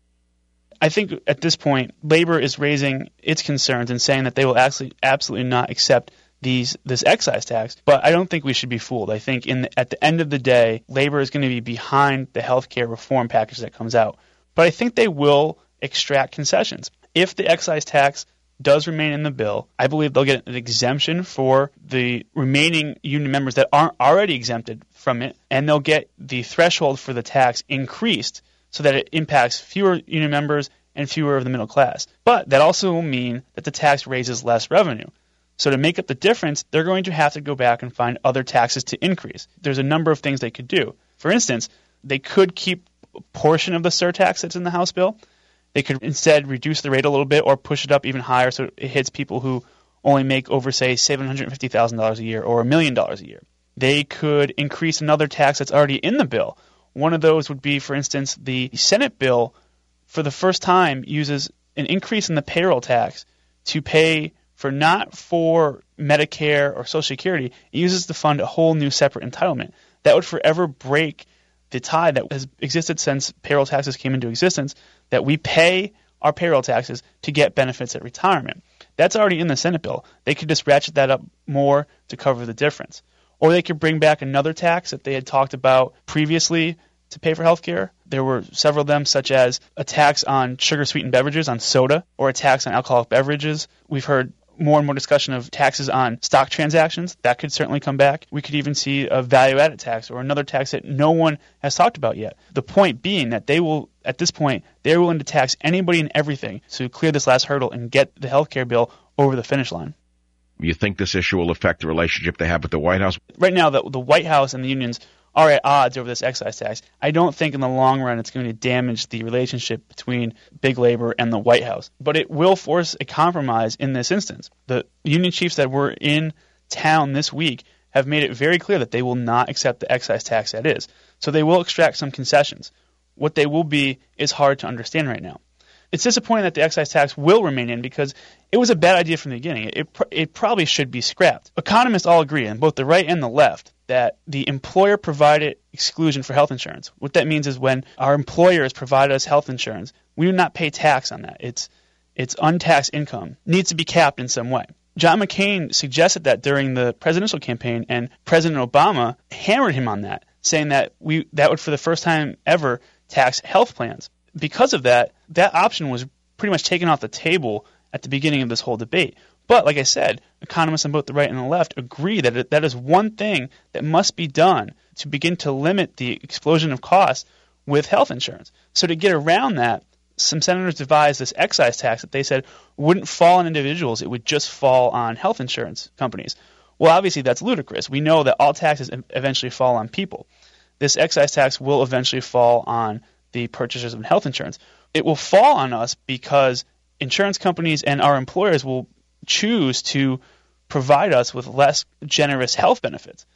I think at this point, labor is raising its concerns and saying that they will absolutely not accept this excise tax. But I don't think we should be fooled. I think at the end of the day, labor is going to be behind the health care reform package that comes out. But I think they will extract concessions. If the excise tax does remain in the bill, I believe they'll get an exemption for the remaining union members that aren't already exempted from it, and they'll get the threshold for the tax increased so that it impacts fewer union members and fewer of the middle class. But that also will mean that the tax raises less revenue. So to make up the difference, they're going to have to go back and find other taxes to increase. There's a number of things they could do. For instance, they could keep a portion of the surtax that's in the House bill. They could instead reduce the rate a little bit or push it up even higher so it hits people who only make over, say, $750,000 a year or $1 million a year. They could increase another tax that's already in the bill. One of those would be, for instance, the Senate bill for the first time uses an increase in the payroll tax to pay not for Medicare or Social Security. It uses to fund a whole new separate entitlement. That would forever break the tie that has existed since payroll taxes came into existence, that we pay our payroll taxes to get benefits at retirement. That's already in the Senate bill. They could just ratchet that up more to cover the difference. Or they could bring back another tax that they had talked about previously to pay for health care. There were several of them, such as a tax on sugar-sweetened beverages, on soda, or a tax on alcoholic beverages. We've heard more and more discussion of taxes on stock transactions. That could certainly come back. We could even see a value-added tax or another tax that no one has talked about yet. The point being that they will, at this point, they're willing to tax anybody and everything to clear this last hurdle and get the health care bill over the finish line. You think this issue will affect the relationship they have with the White House? Right now, the White House and the unions are at odds over this excise tax. I don't think in the long run it's going to damage the relationship between big labor and the White House. But it will force a compromise in this instance. The union chiefs that were in town this week have made it very clear that they will not accept the excise tax that is. So they will extract some concessions. What they will be is hard to understand right now. It's disappointing that the excise tax will remain in because it was a bad idea from the beginning. It probably should be scrapped. Economists all agree, on both the right and the left, that the employer-provided exclusion for health insurance, what that means is when our employers provide us health insurance, we do not pay tax on that. It's untaxed income. Needs to be capped in some way. John McCain suggested that during the presidential campaign, and President Obama hammered him on that, saying that that would, for the first time ever, tax health plans. Because of that, that option was pretty much taken off the table at the beginning of this whole debate. But like I said, economists on both the right and the left agree that that is one thing that must be done to begin to limit the explosion of costs with health insurance. So to get around that, some senators devised this excise tax that they said wouldn't fall on individuals, it would just fall on health insurance companies. Well, obviously that's ludicrous. We know that all taxes eventually fall on people. This excise tax will eventually fall on the purchasers of health insurance. It will fall on us because insurance companies and our employers will choose to provide us with less generous health benefits.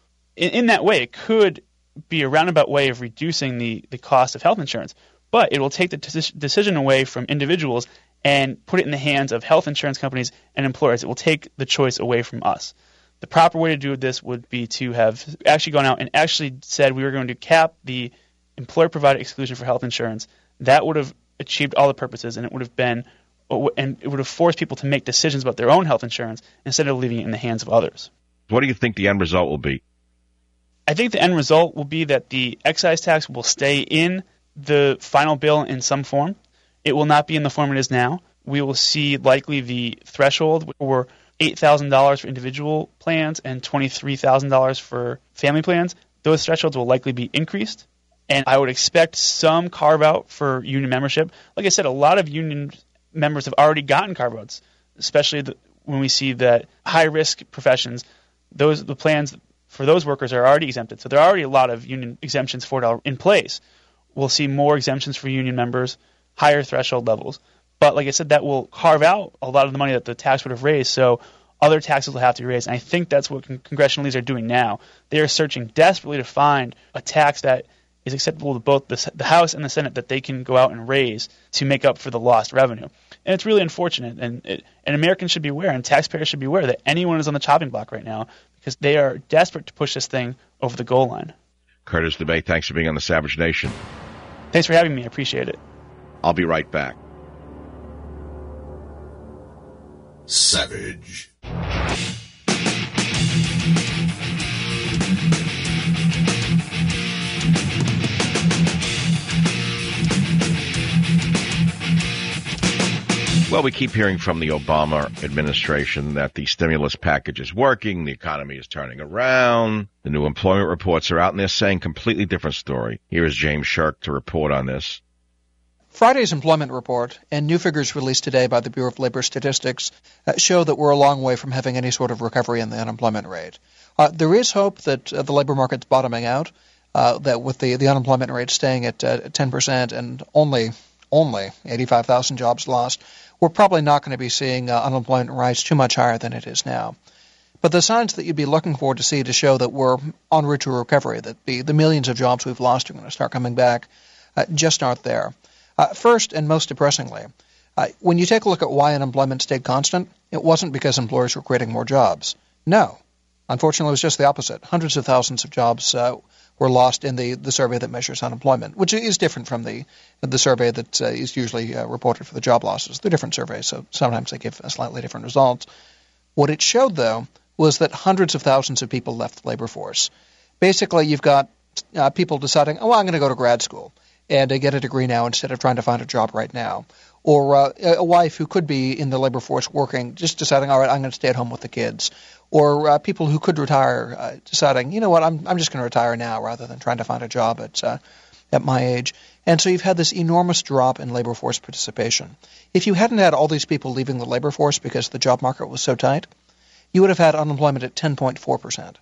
In that way, it could be a roundabout way of reducing the cost of health insurance, but it will take the decision away from individuals and put it in the hands of health insurance companies and employers. It will take the choice away from us. The proper way to do this would be to have actually gone out and actually said we were going to cap the employer-provided exclusion for health insurance. That would have achieved all the purposes, and it would have forced people to make decisions about their own health insurance instead of leaving it in the hands of others. What do you think the end result will be? I think the end result will be that the excise tax will stay in the final bill in some form. It will not be in the form it is now. We will see likely the threshold for $8,000 for individual plans and $23,000 for family plans. Those thresholds will likely be increased, and I would expect some carve-out for union membership. Like I said, a lot of union members have already gotten carve-outs, especially when we see that high-risk professions, the plans for those workers are already exempted. So there are already a lot of union exemptions for it in place. We'll see more exemptions for union members, higher threshold levels. But like I said, that will carve out a lot of the money that the tax would have raised, so other taxes will have to be raised. And I think that's what congressional leaders are doing now. They are searching desperately to find a tax that is acceptable to both the House and the Senate that they can go out and raise to make up for the lost revenue. And it's really unfortunate, and Americans should be aware, and taxpayers should be aware that anyone is on the chopping block right now because they are desperate to push this thing over the goal line. Curtis DeBay, thanks for being on the Savage Nation. Thanks for having me. I appreciate it. I'll be right back. Savage. Well, we keep hearing from the Obama administration that the stimulus package is working, the economy is turning around, the new employment reports are out, and they're saying a completely different story. Here is James Shirk to report on this. Friday's employment report and new figures released today by the Bureau of Labor Statistics show that we're a long way from having any sort of recovery in the unemployment rate. There is hope that the labor market's bottoming out, that with the unemployment rate staying at 10% and only 85,000 jobs lost, we're probably not going to be seeing unemployment rise too much higher than it is now. But the signs that you'd be looking for to see to show that we're en route to recovery, that the millions of jobs we've lost are going to start coming back, just aren't there. First, and most depressingly, when you take a look at why unemployment stayed constant, it wasn't because employers were creating more jobs. No. Unfortunately, it was just the opposite. Hundreds of thousands of jobs were lost in the survey that measures unemployment, which is different from the survey that is usually reported for the job losses. They're different surveys, so sometimes they give slightly different results. What it showed, though, was that hundreds of thousands of people left the labor force. Basically, you've got people deciding, I'm going to go to grad school and get a degree now instead of trying to find a job right now. Or a wife who could be in the labor force working, just deciding, all right, I'm going to stay at home with the kids. Or people who could retire, deciding, you know what, I'm just going to retire now rather than trying to find a job at my age. And so you've had this enormous drop in labor force participation. If you hadn't had all these people leaving the labor force because the job market was so tight, you would have had unemployment at 10.4%.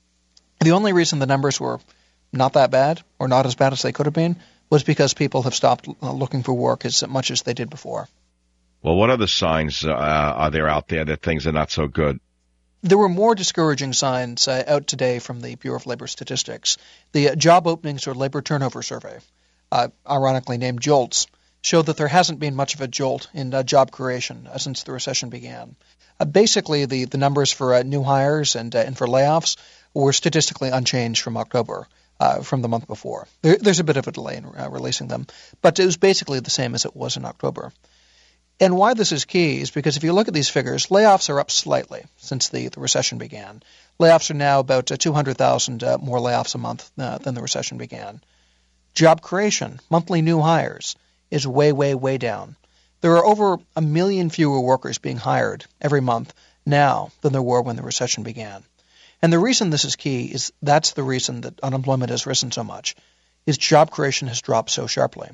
The only reason the numbers were not that bad, or not as bad as they could have been, was because people have stopped looking for work as much as they did before. Well, what other signs are there out there that things are not so good? There were more discouraging signs out today from the Bureau of Labor Statistics. The Job Openings or Labor Turnover Survey, ironically named JOLTS, showed that there hasn't been much of a jolt in job creation since the recession began. Basically, the numbers for new hires and for layoffs were statistically unchanged from October. From the month before. There's a bit of a delay in releasing them, but it was basically the same as it was in October. And why this is key is because if you look at these figures, layoffs are up slightly since the recession began. Layoffs are now about 200,000 more layoffs a month than the recession began. Job creation, monthly new hires, is way, way, way down. There are over 1 million fewer workers being hired every month now than there were when the recession began. And the reason this is key is that's the reason that unemployment has risen so much, is job creation has dropped so sharply.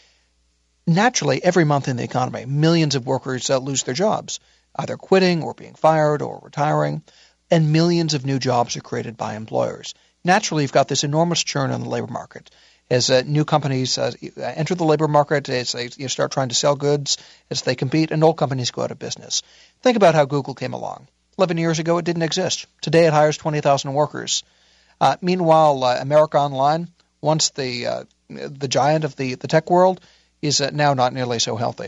Naturally, every month in the economy, millions of workers lose their jobs, either quitting or being fired or retiring, and millions of new jobs are created by employers. Naturally, you've got this enormous churn on the labor market. As new companies enter the labor market, as they start trying to sell goods, as they compete, and old companies go out of business. Think about how Google came along. 11 years ago, it didn't exist. Today, it hires 20,000 workers. Meanwhile, America Online, once the giant of the tech world, is now not nearly so healthy.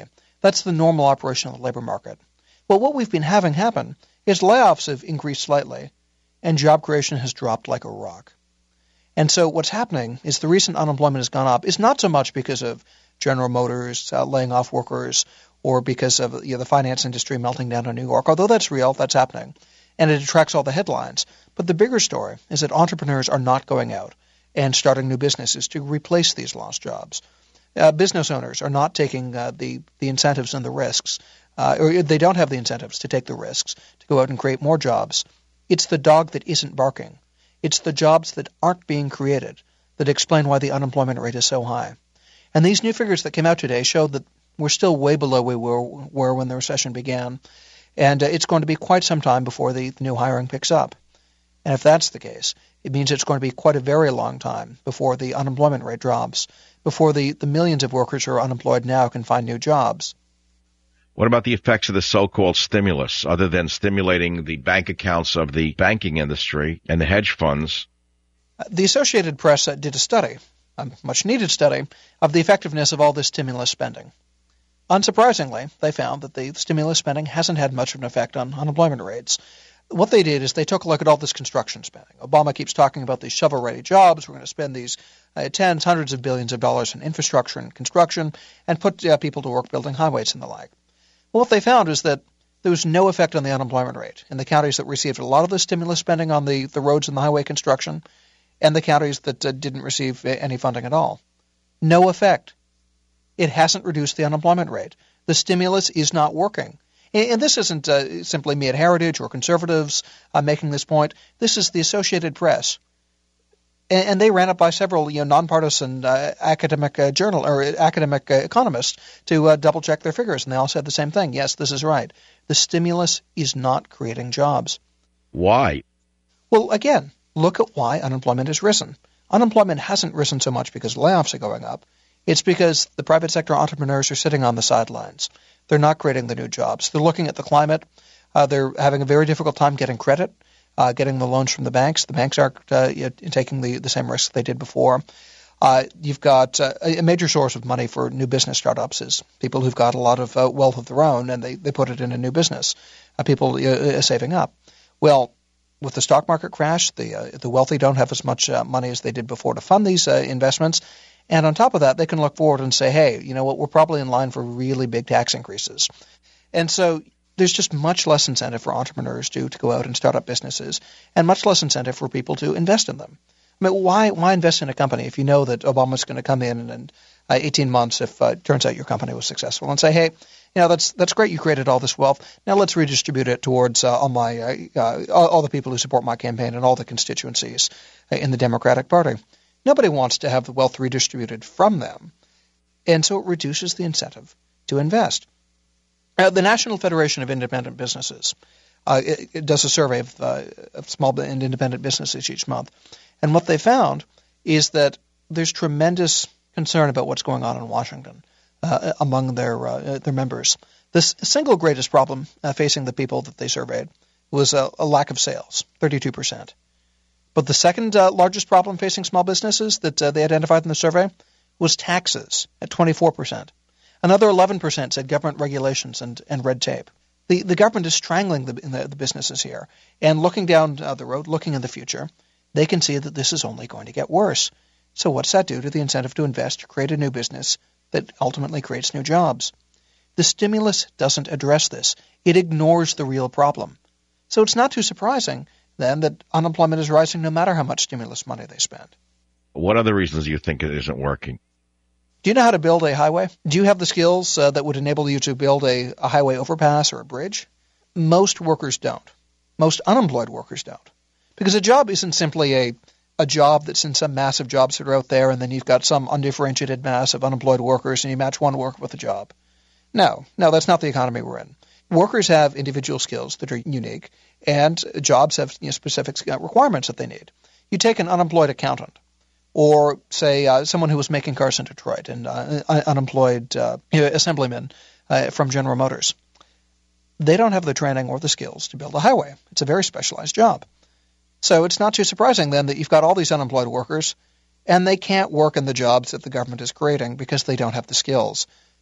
That's the normal operation of the labor market. Well, what we've been having happen is layoffs have increased slightly, and job creation has dropped like a rock. And so what's happening is the reason unemployment has gone up is not so much because of General Motors laying off workers or because of the finance industry melting down in New York, although that's real, that's happening, and it attracts all the headlines. But the bigger story is that entrepreneurs are not going out and starting new businesses to replace these lost jobs. Business owners are not taking the incentives and the risks, or they don't have the incentives to take the risks to go out and create more jobs. It's the dog that isn't barking. It's the jobs that aren't being created that explain why the unemployment rate is so high. And these new figures that came out today show that we're still way below where we were when the recession began, and it's going to be quite some time before the new hiring picks up. And if that's the case, it means it's going to be quite a very long time before the unemployment rate drops, before the millions of workers who are unemployed now can find new jobs. What about the effects of the so-called stimulus, other than stimulating the bank accounts of the banking industry and the hedge funds? The Associated Press did a study, a much-needed study, of the effectiveness of all this stimulus spending. Unsurprisingly, they found that the stimulus spending hasn't had much of an effect on unemployment rates. What they did is they took a look at all this construction spending. Obama keeps talking about these shovel-ready jobs. We're going to spend these tens, hundreds of billions of dollars in infrastructure and construction and put people to work building highways and the like. Well, what they found is that there was no effect on the unemployment rate in the counties that received a lot of the stimulus spending on the roads and the highway construction and the counties that didn't receive any funding at all. No effect. It hasn't reduced the unemployment rate. The stimulus is not working. And this isn't simply me at Heritage or conservatives making this point. This is the Associated Press. And they ran it by several nonpartisan academic academic economists to double-check their figures, and they all said the same thing. Yes, this is right. The stimulus is not creating jobs. Why? Well, again, look at why unemployment has risen. Unemployment hasn't risen so much because layoffs are going up. It's because the private sector entrepreneurs are sitting on the sidelines. They're not creating the new jobs. They're looking at the climate. They're having a very difficult time getting credit, getting the loans from the banks. The banks aren't taking the same risks they did before. You've got a major source of money for new business startups is people who've got a lot of wealth of their own, and they put it in a new business. People saving up. Well, with the stock market crash, the wealthy don't have as much money as they did before to fund these investments. And on top of that, they can look forward and say, hey, you know what, we're probably in line for really big tax increases. And so there's just much less incentive for entrepreneurs to go out and start up businesses and much less incentive for people to invest in them. I mean, why invest in a company if you know that Obama's going to come in 18 months if it turns out your company was successful and say, hey, that's great, you created all this wealth. Now let's redistribute it towards all the people who support my campaign and all the constituencies in the Democratic Party. Nobody wants to have the wealth redistributed from them, and so it reduces the incentive to invest. The National Federation of Independent Businesses it does a survey of small and independent businesses each month, and what they found is that there's tremendous concern about what's going on in Washington among their members. The single greatest problem facing the people that they surveyed was a lack of sales, 32%. But the second largest problem facing small businesses that they identified in the survey was taxes at 24%. Another 11% said government regulations and red tape. The government is strangling the businesses here. And looking down the road, looking in the future, they can see that this is only going to get worse. So what's that do to the incentive to invest to create a new business that ultimately creates new jobs? The stimulus doesn't address this. It ignores the real problem. So it's not too surprising then that unemployment is rising no matter how much stimulus money they spend. What other reasons do you think it isn't working? Do you know how to build a highway? Do you have the skills that would enable you to build a highway overpass or a bridge? Most workers don't. Most unemployed workers don't. Because a job isn't simply a job that's in some massive jobs that are out there and then you've got some undifferentiated mass of unemployed workers and you match one worker with a job. No, that's not the economy we're in. Workers have individual skills that are unique, and jobs have specific requirements that they need. You take an unemployed accountant, or say someone who was making cars in Detroit, and unemployed assemblyman from General Motors. They don't have the training or the skills to build a highway. It's a very specialized job. So it's not too surprising then that you've got all these unemployed workers, and they can't work in the jobs that the government is creating because they don't have the skills.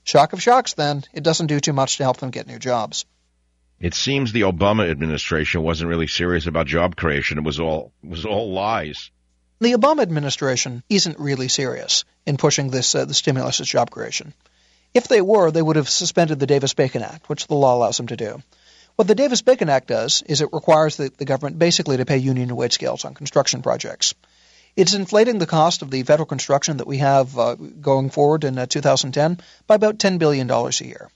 Shock of shocks, then. It doesn't do too much to help them get new jobs. It seems the Obama administration wasn't really serious about job creation. It was all lies. The Obama administration isn't really serious in pushing this the stimulus as job creation. If they were, they would have suspended the Davis-Bacon Act, which the law allows them to do. What the Davis-Bacon Act does is it requires the government basically to pay union wage scales on construction projects. It's inflating the cost of the federal construction that we have going forward in 2010 by about $10 billion a year.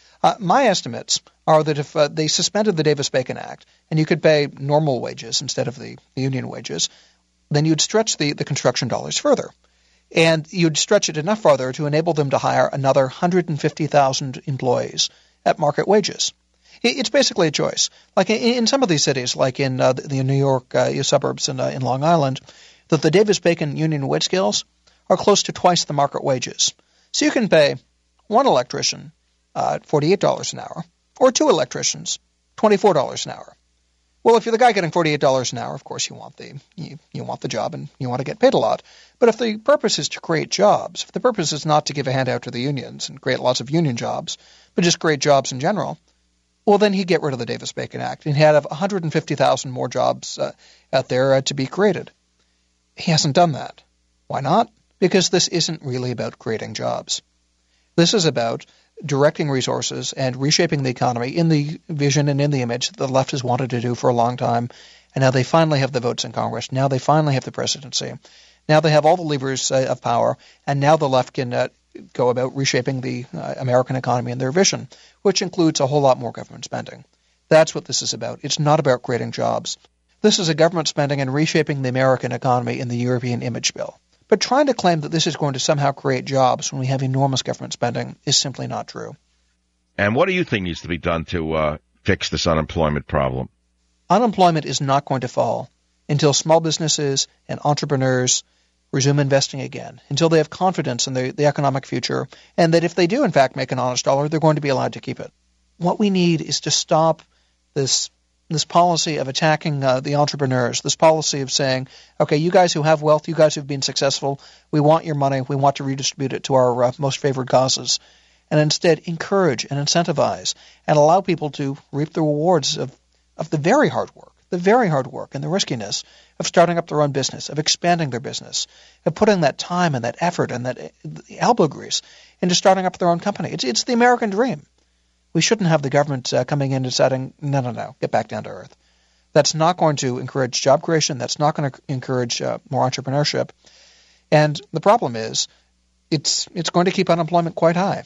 My estimates are that if they suspended the Davis-Bacon Act and you could pay normal wages instead of the union wages, then you'd stretch the construction dollars further. And you'd stretch it enough farther to enable them to hire another 150,000 employees at market wages. It's basically a choice. Like in some of these cities, like in the New York suburbs and in Long Island, that the Davis-Bacon union wage scales are close to twice the market wages. So you can pay one electrician $48 an hour, or two electricians $24 an hour. Well, if you're the guy getting $48 an hour, of course you want the job and you want to get paid a lot. But if the purpose is to create jobs, if the purpose is not to give a handout to the unions and create lots of union jobs, but just create jobs in general, well, then he'd get rid of the Davis-Bacon Act and he'd have 150,000 more jobs out there to be created. He hasn't done that. Why not? Because this isn't really about creating jobs. This is about directing resources and reshaping the economy in the vision and in the image that the left has wanted to do for a long time. And now they finally have the votes in Congress. Now they finally have the presidency. Now they have all the levers of power. And now the left can go about reshaping the American economy in their vision, which includes a whole lot more government spending. That's what this is about. It's not about creating jobs. This is a government spending and reshaping the American economy in the European image bill. But trying to claim that this is going to somehow create jobs when we have enormous government spending is simply not true. And what do you think needs to be done to fix this unemployment problem? Unemployment is not going to fall until small businesses and entrepreneurs resume investing again, until they have confidence in the economic future, and that if they do in fact make an honest dollar, they're going to be allowed to keep it. What we need is to stop this policy of attacking the entrepreneurs, this policy of saying, okay, you guys who have wealth, you guys who've been successful, we want your money, we want to redistribute it to our most favored causes, and instead encourage and incentivize and allow people to reap the rewards of the very hard work and the riskiness of starting up their own business, of expanding their business, of putting that time and that effort and that elbow grease into starting up their own company. It's the American dream. We shouldn't have the government coming in and deciding, no, get back down to earth. That's not going to encourage job creation. That's not going to encourage more entrepreneurship. And the problem is it's going to keep unemployment quite high.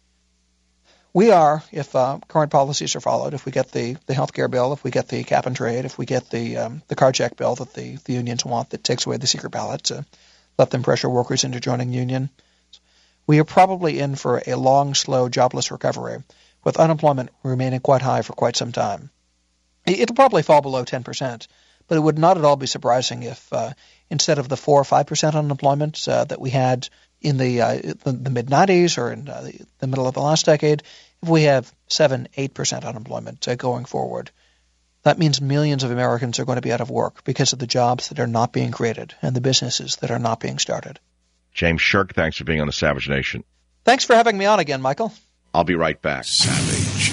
We are, if current policies are followed, if we get the health care bill, if we get the cap and trade, if we get the card check bill that the unions want that takes away the secret ballot to let them pressure workers into joining union, we are probably in for a long, slow, jobless recovery, with unemployment remaining quite high for quite some time. It'll probably fall below 10%, but it would not at all be surprising if instead of the 4 or 5% unemployment that we had in the mid-'90s or in the middle of the last decade, if we have 7-8% unemployment going forward, that means millions of Americans are going to be out of work because of the jobs that are not being created and the businesses that are not being started. James Shirk, thanks for being on the Savage Nation. Thanks for having me on again, Michael. I'll be right back. Savage.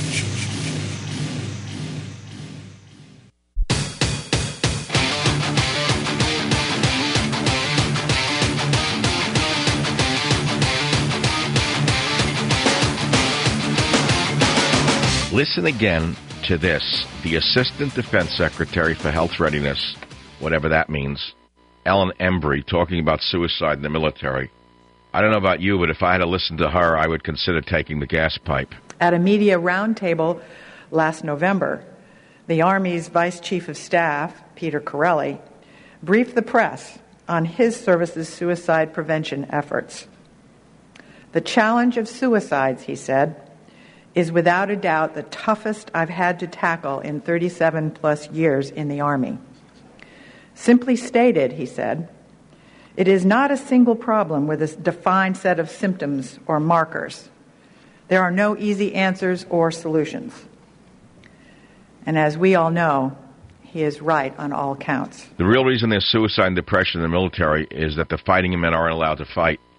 Listen again to this. The Assistant Defense Secretary for Health Readiness, whatever that means, Ellen Embry, talking about suicide in the military. I don't know about you, but if I had to listen to her, I would consider taking the gas pipe. At a media roundtable last November, the Army's Vice Chief of Staff, Peter Corelli, briefed the press on his service's suicide prevention efforts. The challenge of suicides, he said, is without a doubt the toughest I've had to tackle in 37-plus years in the Army. Simply stated, he said, it is not a single problem with a defined set of symptoms or markers. There are no easy answers or solutions. And as we all know, he is right on all counts. The real reason there's suicide and depression in the military is that the fighting men aren't allowed to fight.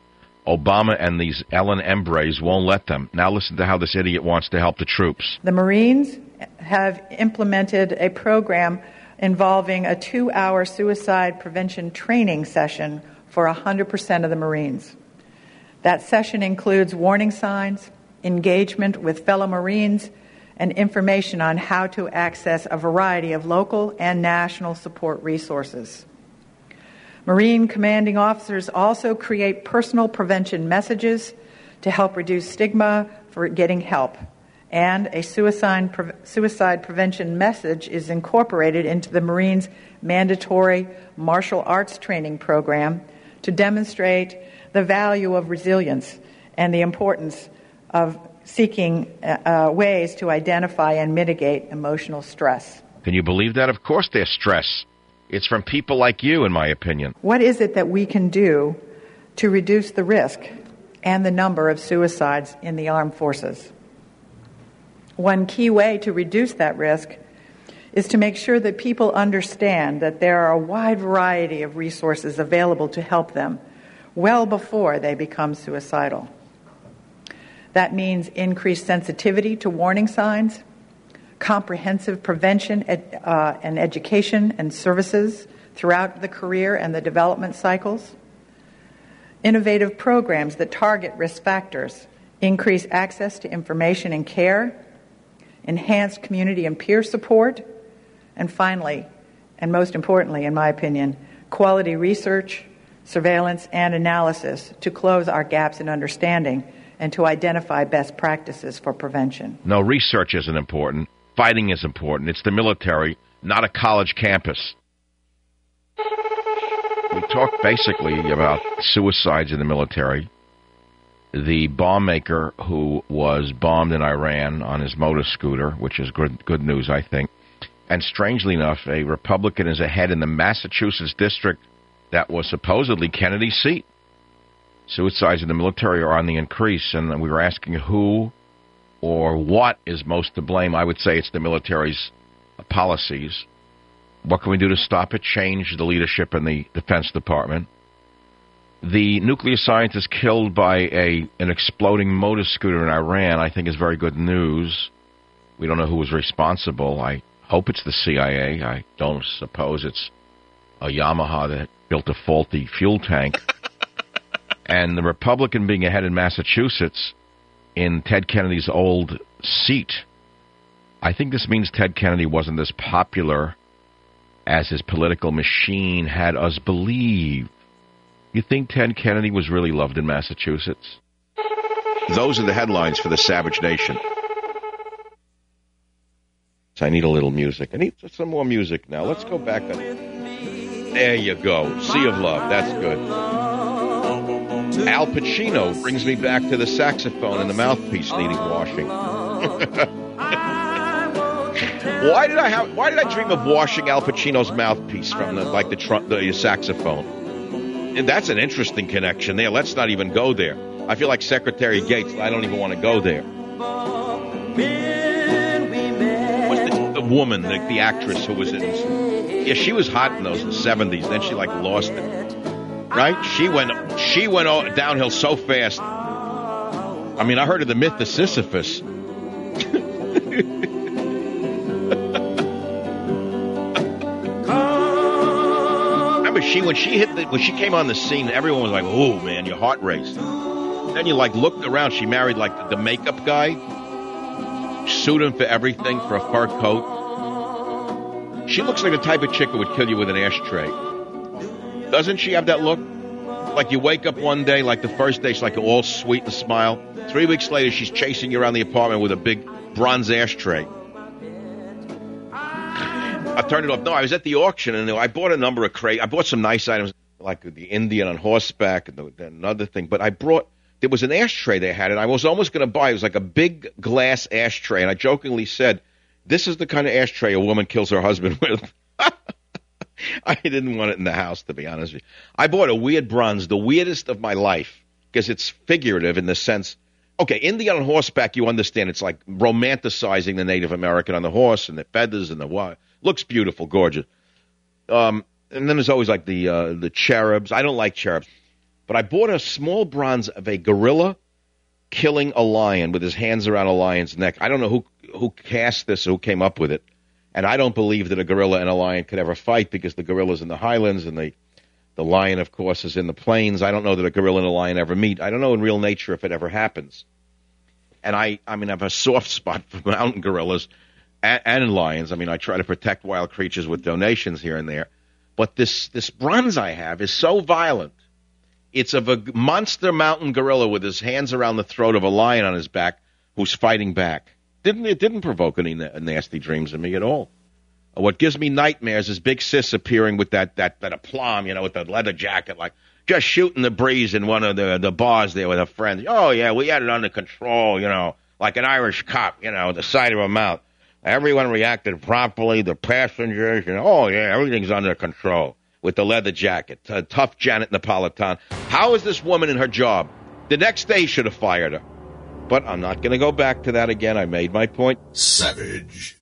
Obama and these Ellen Embreys won't let them. Now listen to how this idiot wants to help the troops. The Marines have implemented a program involving a 2-hour suicide prevention training session for 100% of the Marines. That session includes warning signs, engagement with fellow Marines, and information on how to access a variety of local and national support resources. Marine commanding officers also create personal prevention messages to help reduce stigma for getting help, and a suicide prevention message is incorporated into the Marines' mandatory martial arts training program to demonstrate the value of resilience and the importance of seeking ways to identify and mitigate emotional stress. Can you believe that? Of course there's stress. It's from people like you, in my opinion. What is it that we can do to reduce the risk and the number of suicides in the armed forces? One key way to reduce that risk is to make sure that people understand that there are a wide variety of resources available to help them well before they become suicidal. That means increased sensitivity to warning signs, comprehensive prevention and education and services throughout the career and the development cycles, innovative programs that target risk factors, increase access to information and care, enhance community and peer support, and finally, and most importantly, in my opinion, quality research, surveillance, and analysis to close our gaps in understanding and to identify best practices for prevention. No, research isn't important. Fighting is important. It's the military, not a college campus. We talk basically about suicides in the military. The bomb maker who was bombed in Iran on his motor scooter, which is good news, I think. And strangely enough, a Republican is ahead in the Massachusetts district that was supposedly Kennedy's seat. Suicides in the military are on the increase, and we were asking who or what is most to blame. I would say it's the military's policies. What can we do to stop it? Change the leadership in the Defense Department. The nuclear scientist killed by an exploding motor scooter in Iran, I think, is very good news. We don't know who was responsible. I hope it's the CIA. I don't suppose it's a Yamaha that built a faulty fuel tank. And the Republican being ahead in Massachusetts in Ted Kennedy's old seat, I think this means Ted Kennedy wasn't as popular as his political machine had us believe. You think Ted Kennedy was really loved in Massachusetts? Those are the headlines for the Savage Nation. So I need a little music. I need some more music now. Let's go back. There you go. Sea of Love. That's good. Al Pacino brings me back to the saxophone and the mouthpiece needing washing. Why did I dream of washing Al Pacino's mouthpiece from the saxophone? And that's an interesting connection there. Let's not even go there. I feel like Secretary Gates. I don't even want to go there. What's the woman, the actress who was in this? Yeah, she was hot in those 70s. Then she lost it. Right? She went downhill so fast. I mean, I heard of the myth of Sisyphus. Remember, when she came on the scene, everyone was like, "Oh man, your heart raced." Then you looked around. She married the makeup guy, sued him for everything for a fur coat. She looks like the type of chick who would kill you with an ashtray. Doesn't she have that look? Like you wake up one day, the first day, she's all sweet and smile. 3 weeks later, she's chasing you around the apartment with a big bronze ashtray. I turned it off. No, I was at the auction, and I bought a number of crates. I bought some nice items, like the Indian on horseback and another thing. But there was an ashtray they had, and I was almost going to buy. It was like a big glass ashtray, and I jokingly said, "This is the kind of ashtray a woman kills her husband with." I didn't want it in the house, to be honest with you. I bought a weird bronze, the weirdest of my life, because it's figurative in the sense, okay, Indian on horseback, you understand, it's like romanticizing the Native American on the horse and the feathers and the what. Looks beautiful, gorgeous. And then there's always the cherubs. I don't like cherubs. but I bought a small bronze of a gorilla killing a lion with his hands around a lion's neck. I don't know who cast this or who came up with it, and I don't believe that a gorilla and a lion could ever fight because the gorilla's in the highlands and the lion, of course, is in the plains. I don't know that a gorilla and a lion ever meet. I don't know in real nature if it ever happens. And I have a soft spot for mountain gorillas and lions. I mean, I try to protect wild creatures with donations here and there. But this bronze I have is so violent. It's of a monster mountain gorilla with his hands around the throat of a lion on his back who's fighting back. It didn't provoke any nasty dreams in me at all. What gives me nightmares is Big Sis appearing with that aplomb, with the leather jacket, like just shooting the breeze in one of the bars there with her friends. Oh, yeah, we had it under control, like an Irish cop, the side of her mouth. Everyone reacted properly, the passengers, oh, yeah, everything's under control with the leather jacket. Tough Janet Napolitano. How is this woman in her job? The next day should have fired her. But I'm not going to go back to that again. I made my point. Savage.